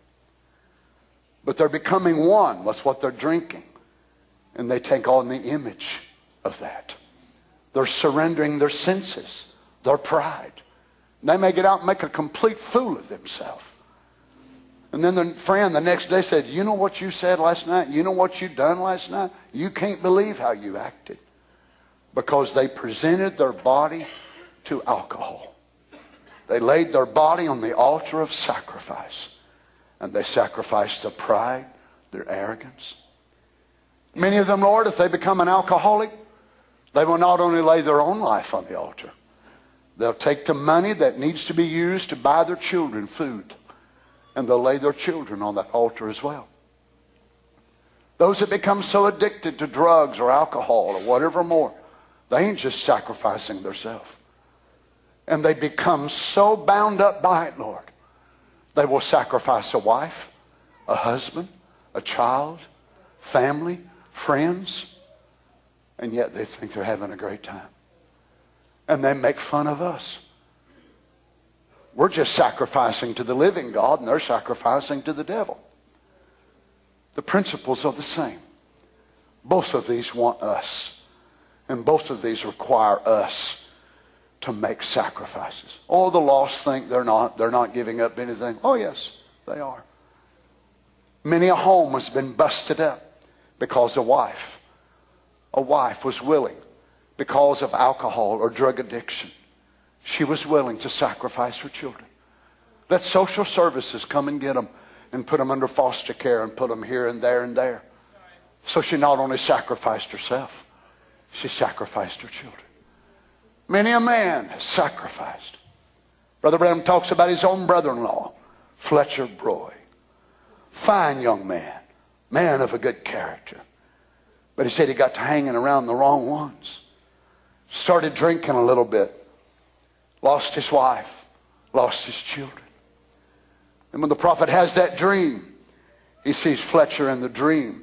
Speaker 7: But they're becoming one with what they're drinking, and they take on the image of that. They're surrendering their senses, their pride. They may get out and make a complete fool of themselves. And then the friend the next day said, you know what you said last night? You know what you done last night? You can't believe how you acted. Because they presented their body to alcohol. They laid their body on the altar of sacrifice. And they sacrificed their pride, their arrogance. Many of them, Lord, if they become an alcoholic, they will not only lay their own life on the altar. They'll take the money that needs to be used to buy their children food, and they'll lay their children on that altar as well. Those that become so addicted to drugs or alcohol or whatever more, they ain't just sacrificing themselves. And they become so bound up by it, Lord, they will sacrifice a wife, a husband, a child, family, friends, and yet they think they're having a great time. And they make fun of us. We're just sacrificing to the living God, and they're sacrificing to the devil. The principles are the same. Both of these want us, and both of these require us to make sacrifices. Oh, the lost think they're not, they're not giving up anything. Oh, yes, they are. Many a home has been busted up because a wife, a wife was willing, because of alcohol or drug addiction, she was willing to sacrifice her children. Let social services come and get them and put them under foster care and put them here and there and there. So she not only sacrificed herself, she sacrificed her children. Many a man has sacrificed. Brother Branham talks about his own brother-in-law, Fletcher Broy. Fine young man, man of a good character. But he said he got to hanging around the wrong ones. Started drinking a little bit. Lost his wife. Lost his children. And when the prophet has that dream, he sees Fletcher in the dream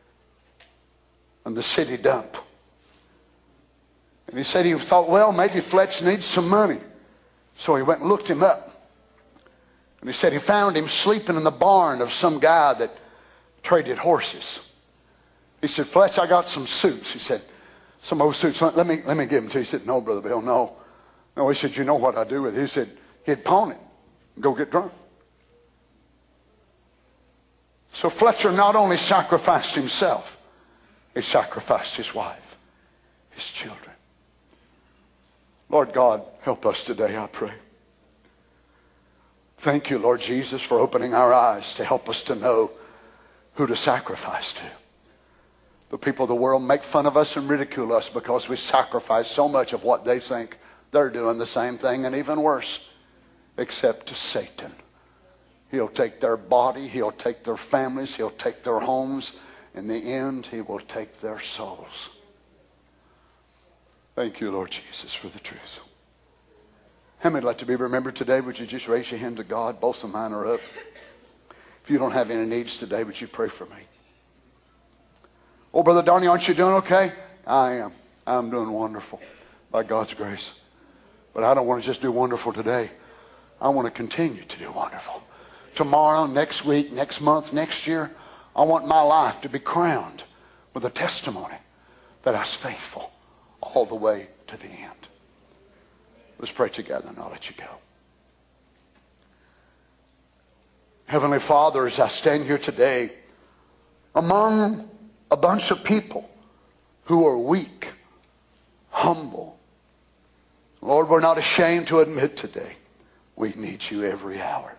Speaker 7: in the city dump. And he said he thought, well, maybe Fletcher needs some money. So he went and looked him up. And he said he found him sleeping in the barn of some guy that traded horses. He said, Fletcher, I got some suits. He said, some old suits. Let me, let me give them to you. He said, no, Brother Bill, no. No, he said, you know what I do with it? He said, he'd pawn it and go get drunk. So Fletcher not only sacrificed himself, he sacrificed his wife, his children. Lord God, help us today, I pray. Thank you, Lord Jesus, for opening our eyes to help us to know who to sacrifice to. The people of the world make fun of us and ridicule us because we sacrifice so much of what they think They're doing the same thing and even worse, except to Satan. He'll take their body, he'll take their families, he'll take their homes. In the end, he will take their souls. Thank you, Lord Jesus, for the truth. How many would like to be remembered today? Would you just raise your hand to God? Both of mine are up. If you don't have any needs today, would you pray for me? Oh, Brother Donnie, aren't you doing okay? I am. I'm doing wonderful by God's grace. But I don't want to just do wonderful today. I want to continue to do wonderful. Tomorrow, next week, next month, next year, I want my life to be crowned with a testimony that I was faithful all the way to the end. Let's pray together and I'll let you go. Heavenly Father, as I stand here today among a bunch of people who are weak, humble, Lord, we're not ashamed to admit today we need you every hour.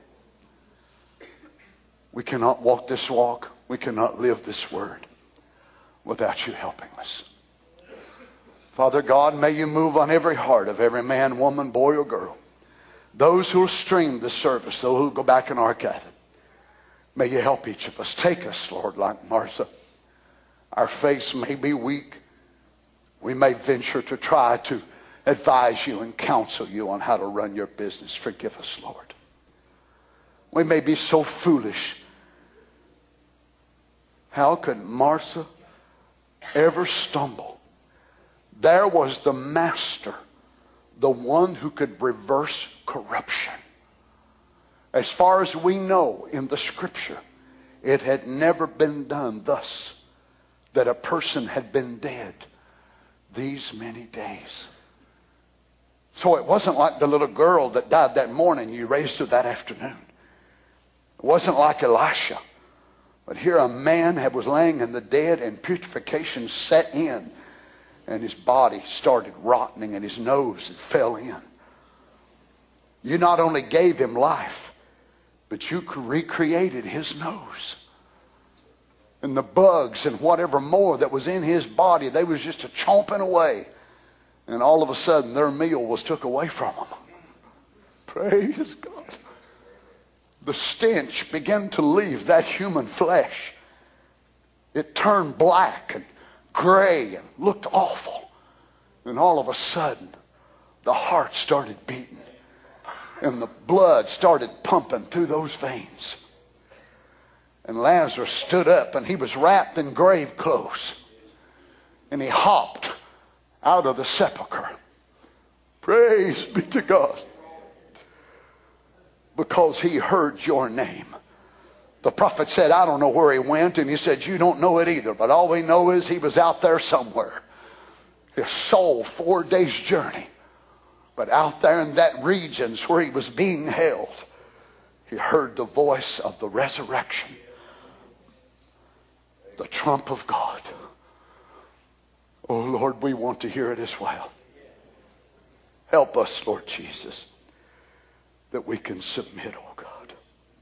Speaker 7: We cannot walk this walk. We cannot live this word without you helping us. Father God, may you move on every heart of every man, woman, boy, or girl. Those who will stream the service, those who will go back and archive it. May you help each of us. Take us, Lord, like Martha. Our faith may be weak. We may venture to try to advise you and counsel you on how to run your business. Forgive us, Lord. We may be so foolish. How could Martha ever stumble? There was the master, the one who could reverse corruption. As far as we know in the scripture, it had never been done thus, that a person had been dead these many days. So it wasn't like the little girl that died that morning you raised her that afternoon. It wasn't like Elisha. But here a man that was laying in the dead and putrefaction set in. And his body started rotting and his nose fell in. You not only gave him life, but you recreated his nose. And the bugs and whatever more that was in his body, they was just a chomping away. And all of a sudden their meal was took away from them. Praise God. The stench began to leave that human flesh. It turned black and gray and looked awful. And all of a sudden, the heart started beating. And the blood started pumping through those veins. And Lazarus stood up and he was wrapped in grave clothes. And he hopped out of the sepulcher. Praise be to God. Because he heard your name. The prophet said, I don't know where he went. And he said, you don't know it either. But all we know is he was out there somewhere. His soul, four days' journey. But out there in that regions where he was being held, he heard the voice of the resurrection. The trump of God. Oh Lord, we want to hear it as well. Help us, Lord Jesus, that we can submit, oh God.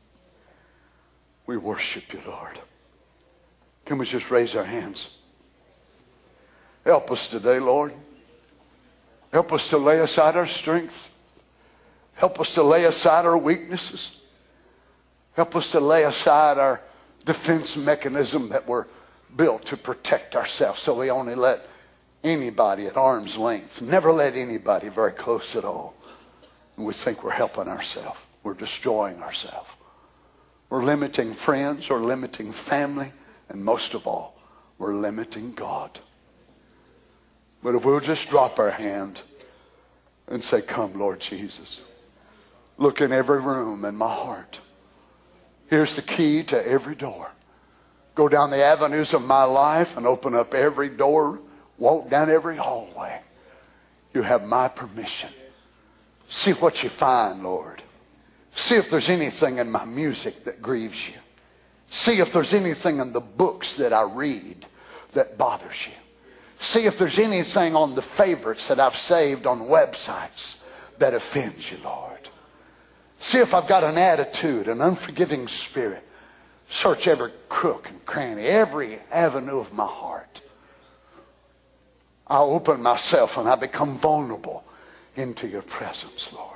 Speaker 7: We worship you, Lord. Can we just raise our hands? Help us today, Lord. Help us to lay aside our strengths. Help us to lay aside our weaknesses. Help us to lay aside our defense mechanism that we're built to protect ourselves. So we only let anybody at arm's length. Never let anybody very close at all. And we think we're helping ourselves. We're destroying ourselves. We're limiting friends or limiting family. And most of all, we're limiting God. But if we'll just drop our hand and say, come, Lord Jesus. Look in every room in my heart. Here's the key to every door. Go down the avenues of my life and open up every door. Walk down every hallway. You have my permission. See what you find, Lord. See if there's anything in my music that grieves you. See if there's anything in the books that I read that bothers you. See if there's anything on the favorites that I've saved on websites that offends you, Lord. See if I've got an attitude, an unforgiving spirit. Search every crook and cranny, every avenue of my heart. I open myself and I become vulnerable into your presence, Lord.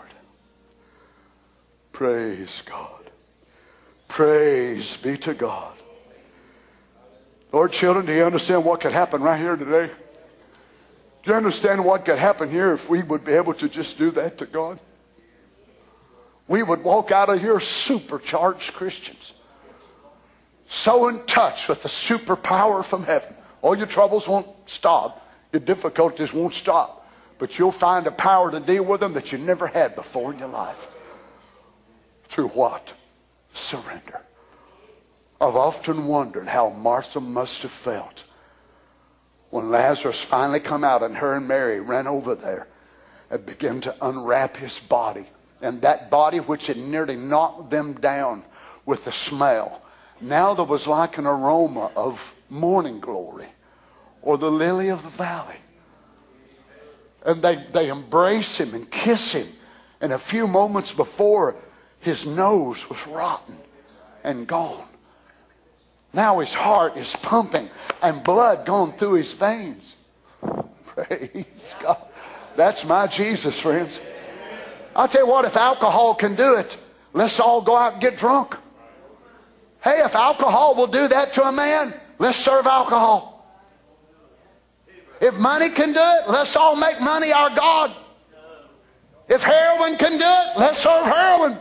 Speaker 7: Praise God. Praise be to God. Lord, children, do you understand what could happen right here today? Do you understand what could happen here if we would be able to just do that to God? We would walk out of here supercharged Christians. So in touch with the superpower from heaven. All your troubles won't stop. Your difficulties won't stop. But you'll find a power to deal with them that you never had before in your life. Through what? Surrender. I've often wondered how Martha must have felt when Lazarus finally come out and her and Mary ran over there and began to unwrap his body. And that body which had nearly knocked them down with the smell, now there was like an aroma of morning glory or the lily of the valley. And they, they embrace him and kiss him. And a few moments before, his nose was rotten and gone. Now his heart is pumping and blood gone through his veins. Praise God. That's my Jesus, friends. I'll tell you what, if alcohol can do it, let's all go out and get drunk. Hey, if alcohol will do that to a man, let's serve alcohol. If money can do it, let's all make money our God. If heroin can do it, let's serve heroin.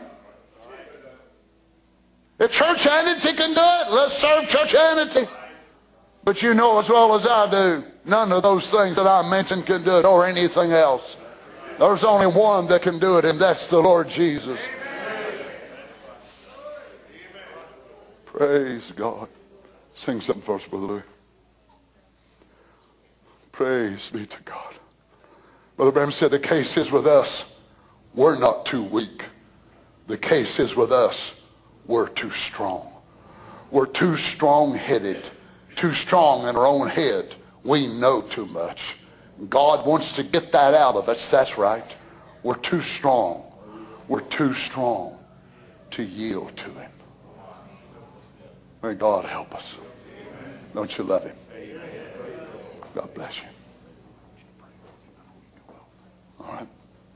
Speaker 7: If churchianity can do it, let's serve churchianity. But you know as well as I do, none of those things that I mentioned can do it or anything else. There's only one that can do it, and that's the Lord Jesus. Praise God. Sing something for us, Brother Louis. Praise be to God. Brother Branham said the case is with us. We're not too weak. The case is with us. We're too strong. We're too strong-headed, too strong in our own head. We know too much. God wants to get that out of us. That's right. We're too strong. We're too strong to yield to him. May God help us. Don't you love him? God bless you. All right.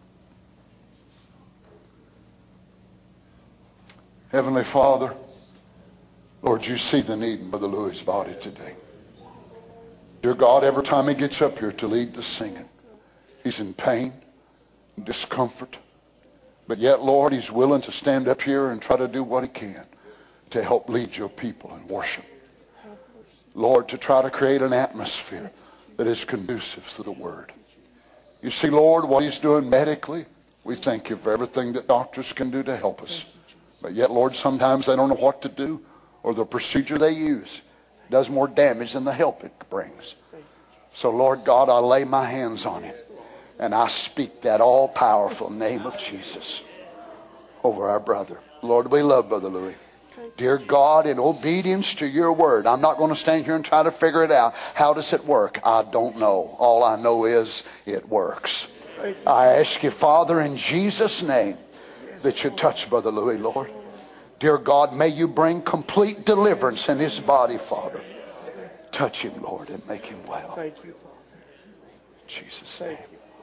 Speaker 7: Heavenly Father, Lord, you see the need in Brother Louis' body today. Dear God, every time he gets up here to lead the singing, he's in pain, discomfort. But yet, Lord, he's willing to stand up here and try to do what he can to help lead your people in worship. Lord, to try to create an atmosphere that is conducive to the word. You see, Lord, what he's doing medically, we thank you for everything that doctors can do to help us. But yet, Lord, sometimes they don't know what to do, or the procedure they use does more damage than the help it brings. So, Lord God, I lay my hands on him, and I speak that all-powerful name of Jesus over our brother. Lord, we love Brother Louis. Dear God, in obedience to your word, I'm not going to stand here and try to figure it out. How does it work? I don't know. All I know is it works. I ask you, Father, in Jesus' name, that you touch Brother Louis, Lord. Dear God, may you bring complete deliverance in his body, Father. Touch him, Lord, and make him well.
Speaker 8: Thank you, Father.
Speaker 7: In Jesus' name.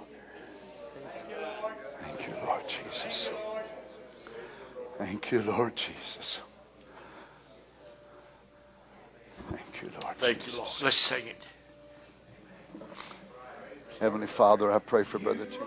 Speaker 7: Thank you, Lord Jesus. Thank you, Lord Jesus. Thank you, Lord
Speaker 1: Thank
Speaker 7: Jesus.
Speaker 1: you, Lord. Let's sing it.
Speaker 7: Heavenly Father, I pray for Brother Tim.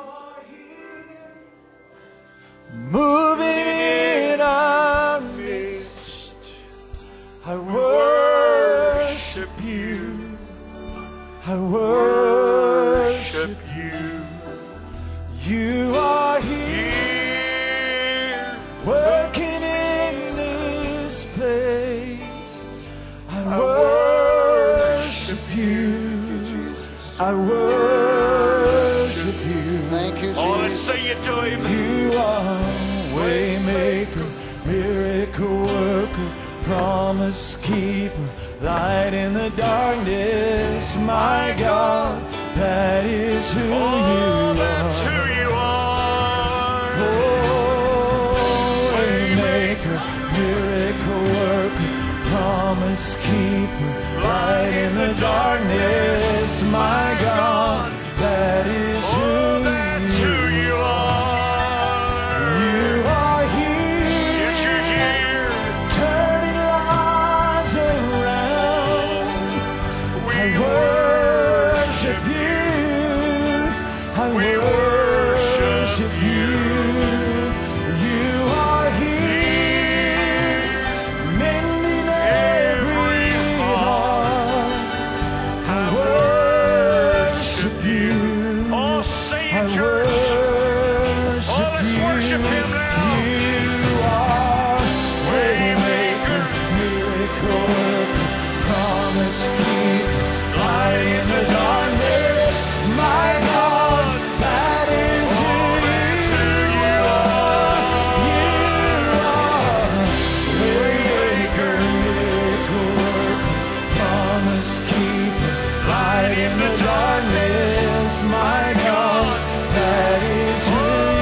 Speaker 2: Moving in our midst, I worship you. I worship you. You are here, working in this place. I worship you. I worship you.
Speaker 7: Thank you,
Speaker 1: Oh, let's
Speaker 7: Jesus.
Speaker 1: sing it to him.
Speaker 2: You are waymaker, miracle worker, promise keeper, light in the darkness. My God, that is who
Speaker 1: Oh,
Speaker 2: you
Speaker 1: that's
Speaker 2: are.
Speaker 1: who you are.
Speaker 2: Oh, waymaker, miracle worker, promise keeper, light in the darkness. My God, that is
Speaker 1: Oh,
Speaker 2: who
Speaker 1: that's
Speaker 2: you
Speaker 1: who you
Speaker 5: worship you. I worship you. You are here, mending every heart. I worship you.
Speaker 1: Oh, say
Speaker 5: I
Speaker 1: it, church.
Speaker 5: worship
Speaker 1: Oh, let's
Speaker 5: you.
Speaker 1: worship him now.
Speaker 5: You are waymaker, miracle worker, promise keeper, light in the darkness. My God, that is who you are. You are waymaker, miracle worker, promise keeper, light in the darkness. My God, that is who you are.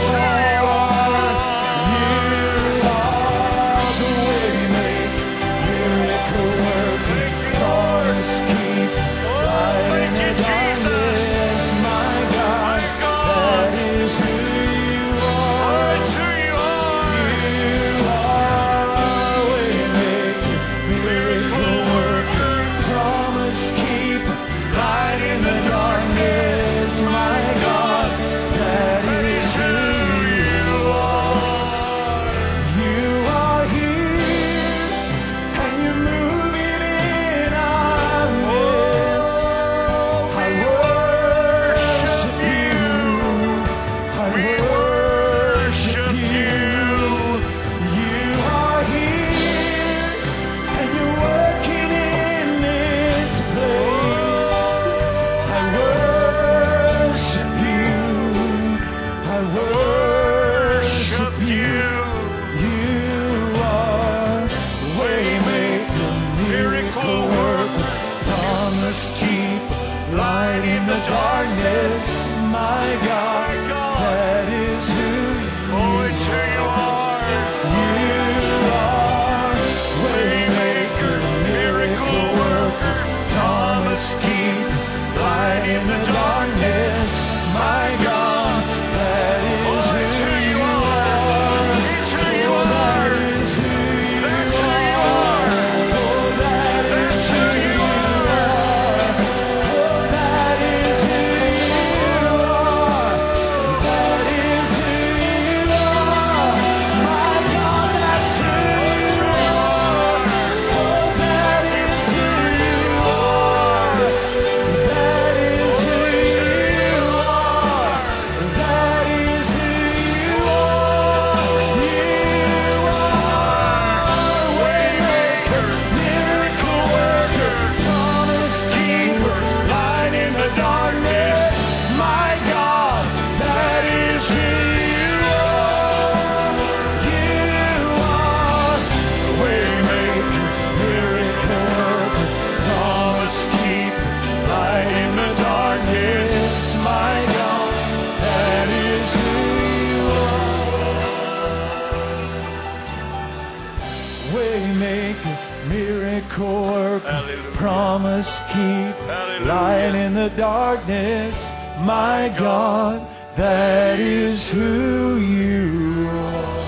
Speaker 5: Promise keep light in the darkness. My God, that is who you are.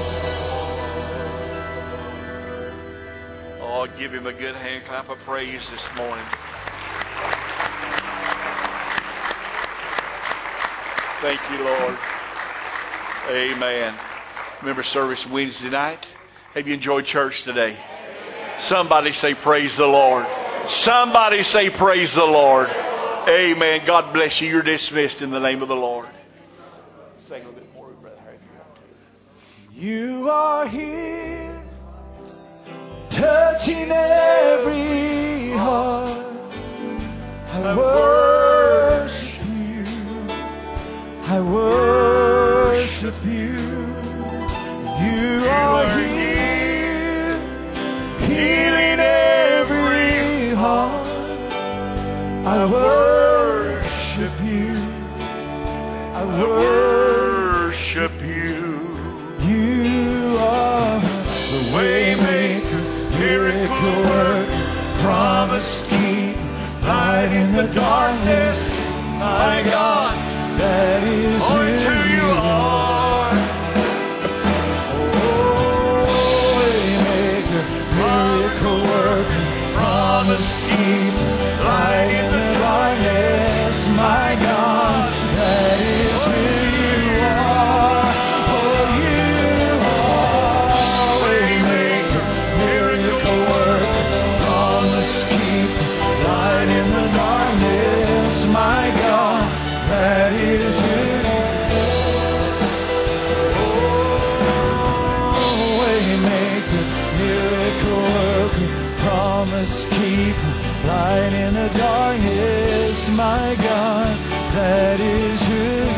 Speaker 1: Oh, give him a good hand clap of praise this morning. Thank you, Lord. Amen. Remember service Wednesday night? Have you enjoyed church today? Somebody say praise the Lord. Somebody say praise the Lord. Amen. God bless you. You're dismissed in the name of the Lord. Sing a little bit more, Brother Harry, if you want to.
Speaker 5: You are here, touching every heart. I worship you. I worship you. You are here, healing every heart. I worship you. I worship you. You are the waymaker, miracle worker, promise keeper, light in the darkness. My God, that is who you are. Oh, waymaker, miracle worker, promise keeper, light in the darkness.
Speaker 2: light in the darkness, my God, that is who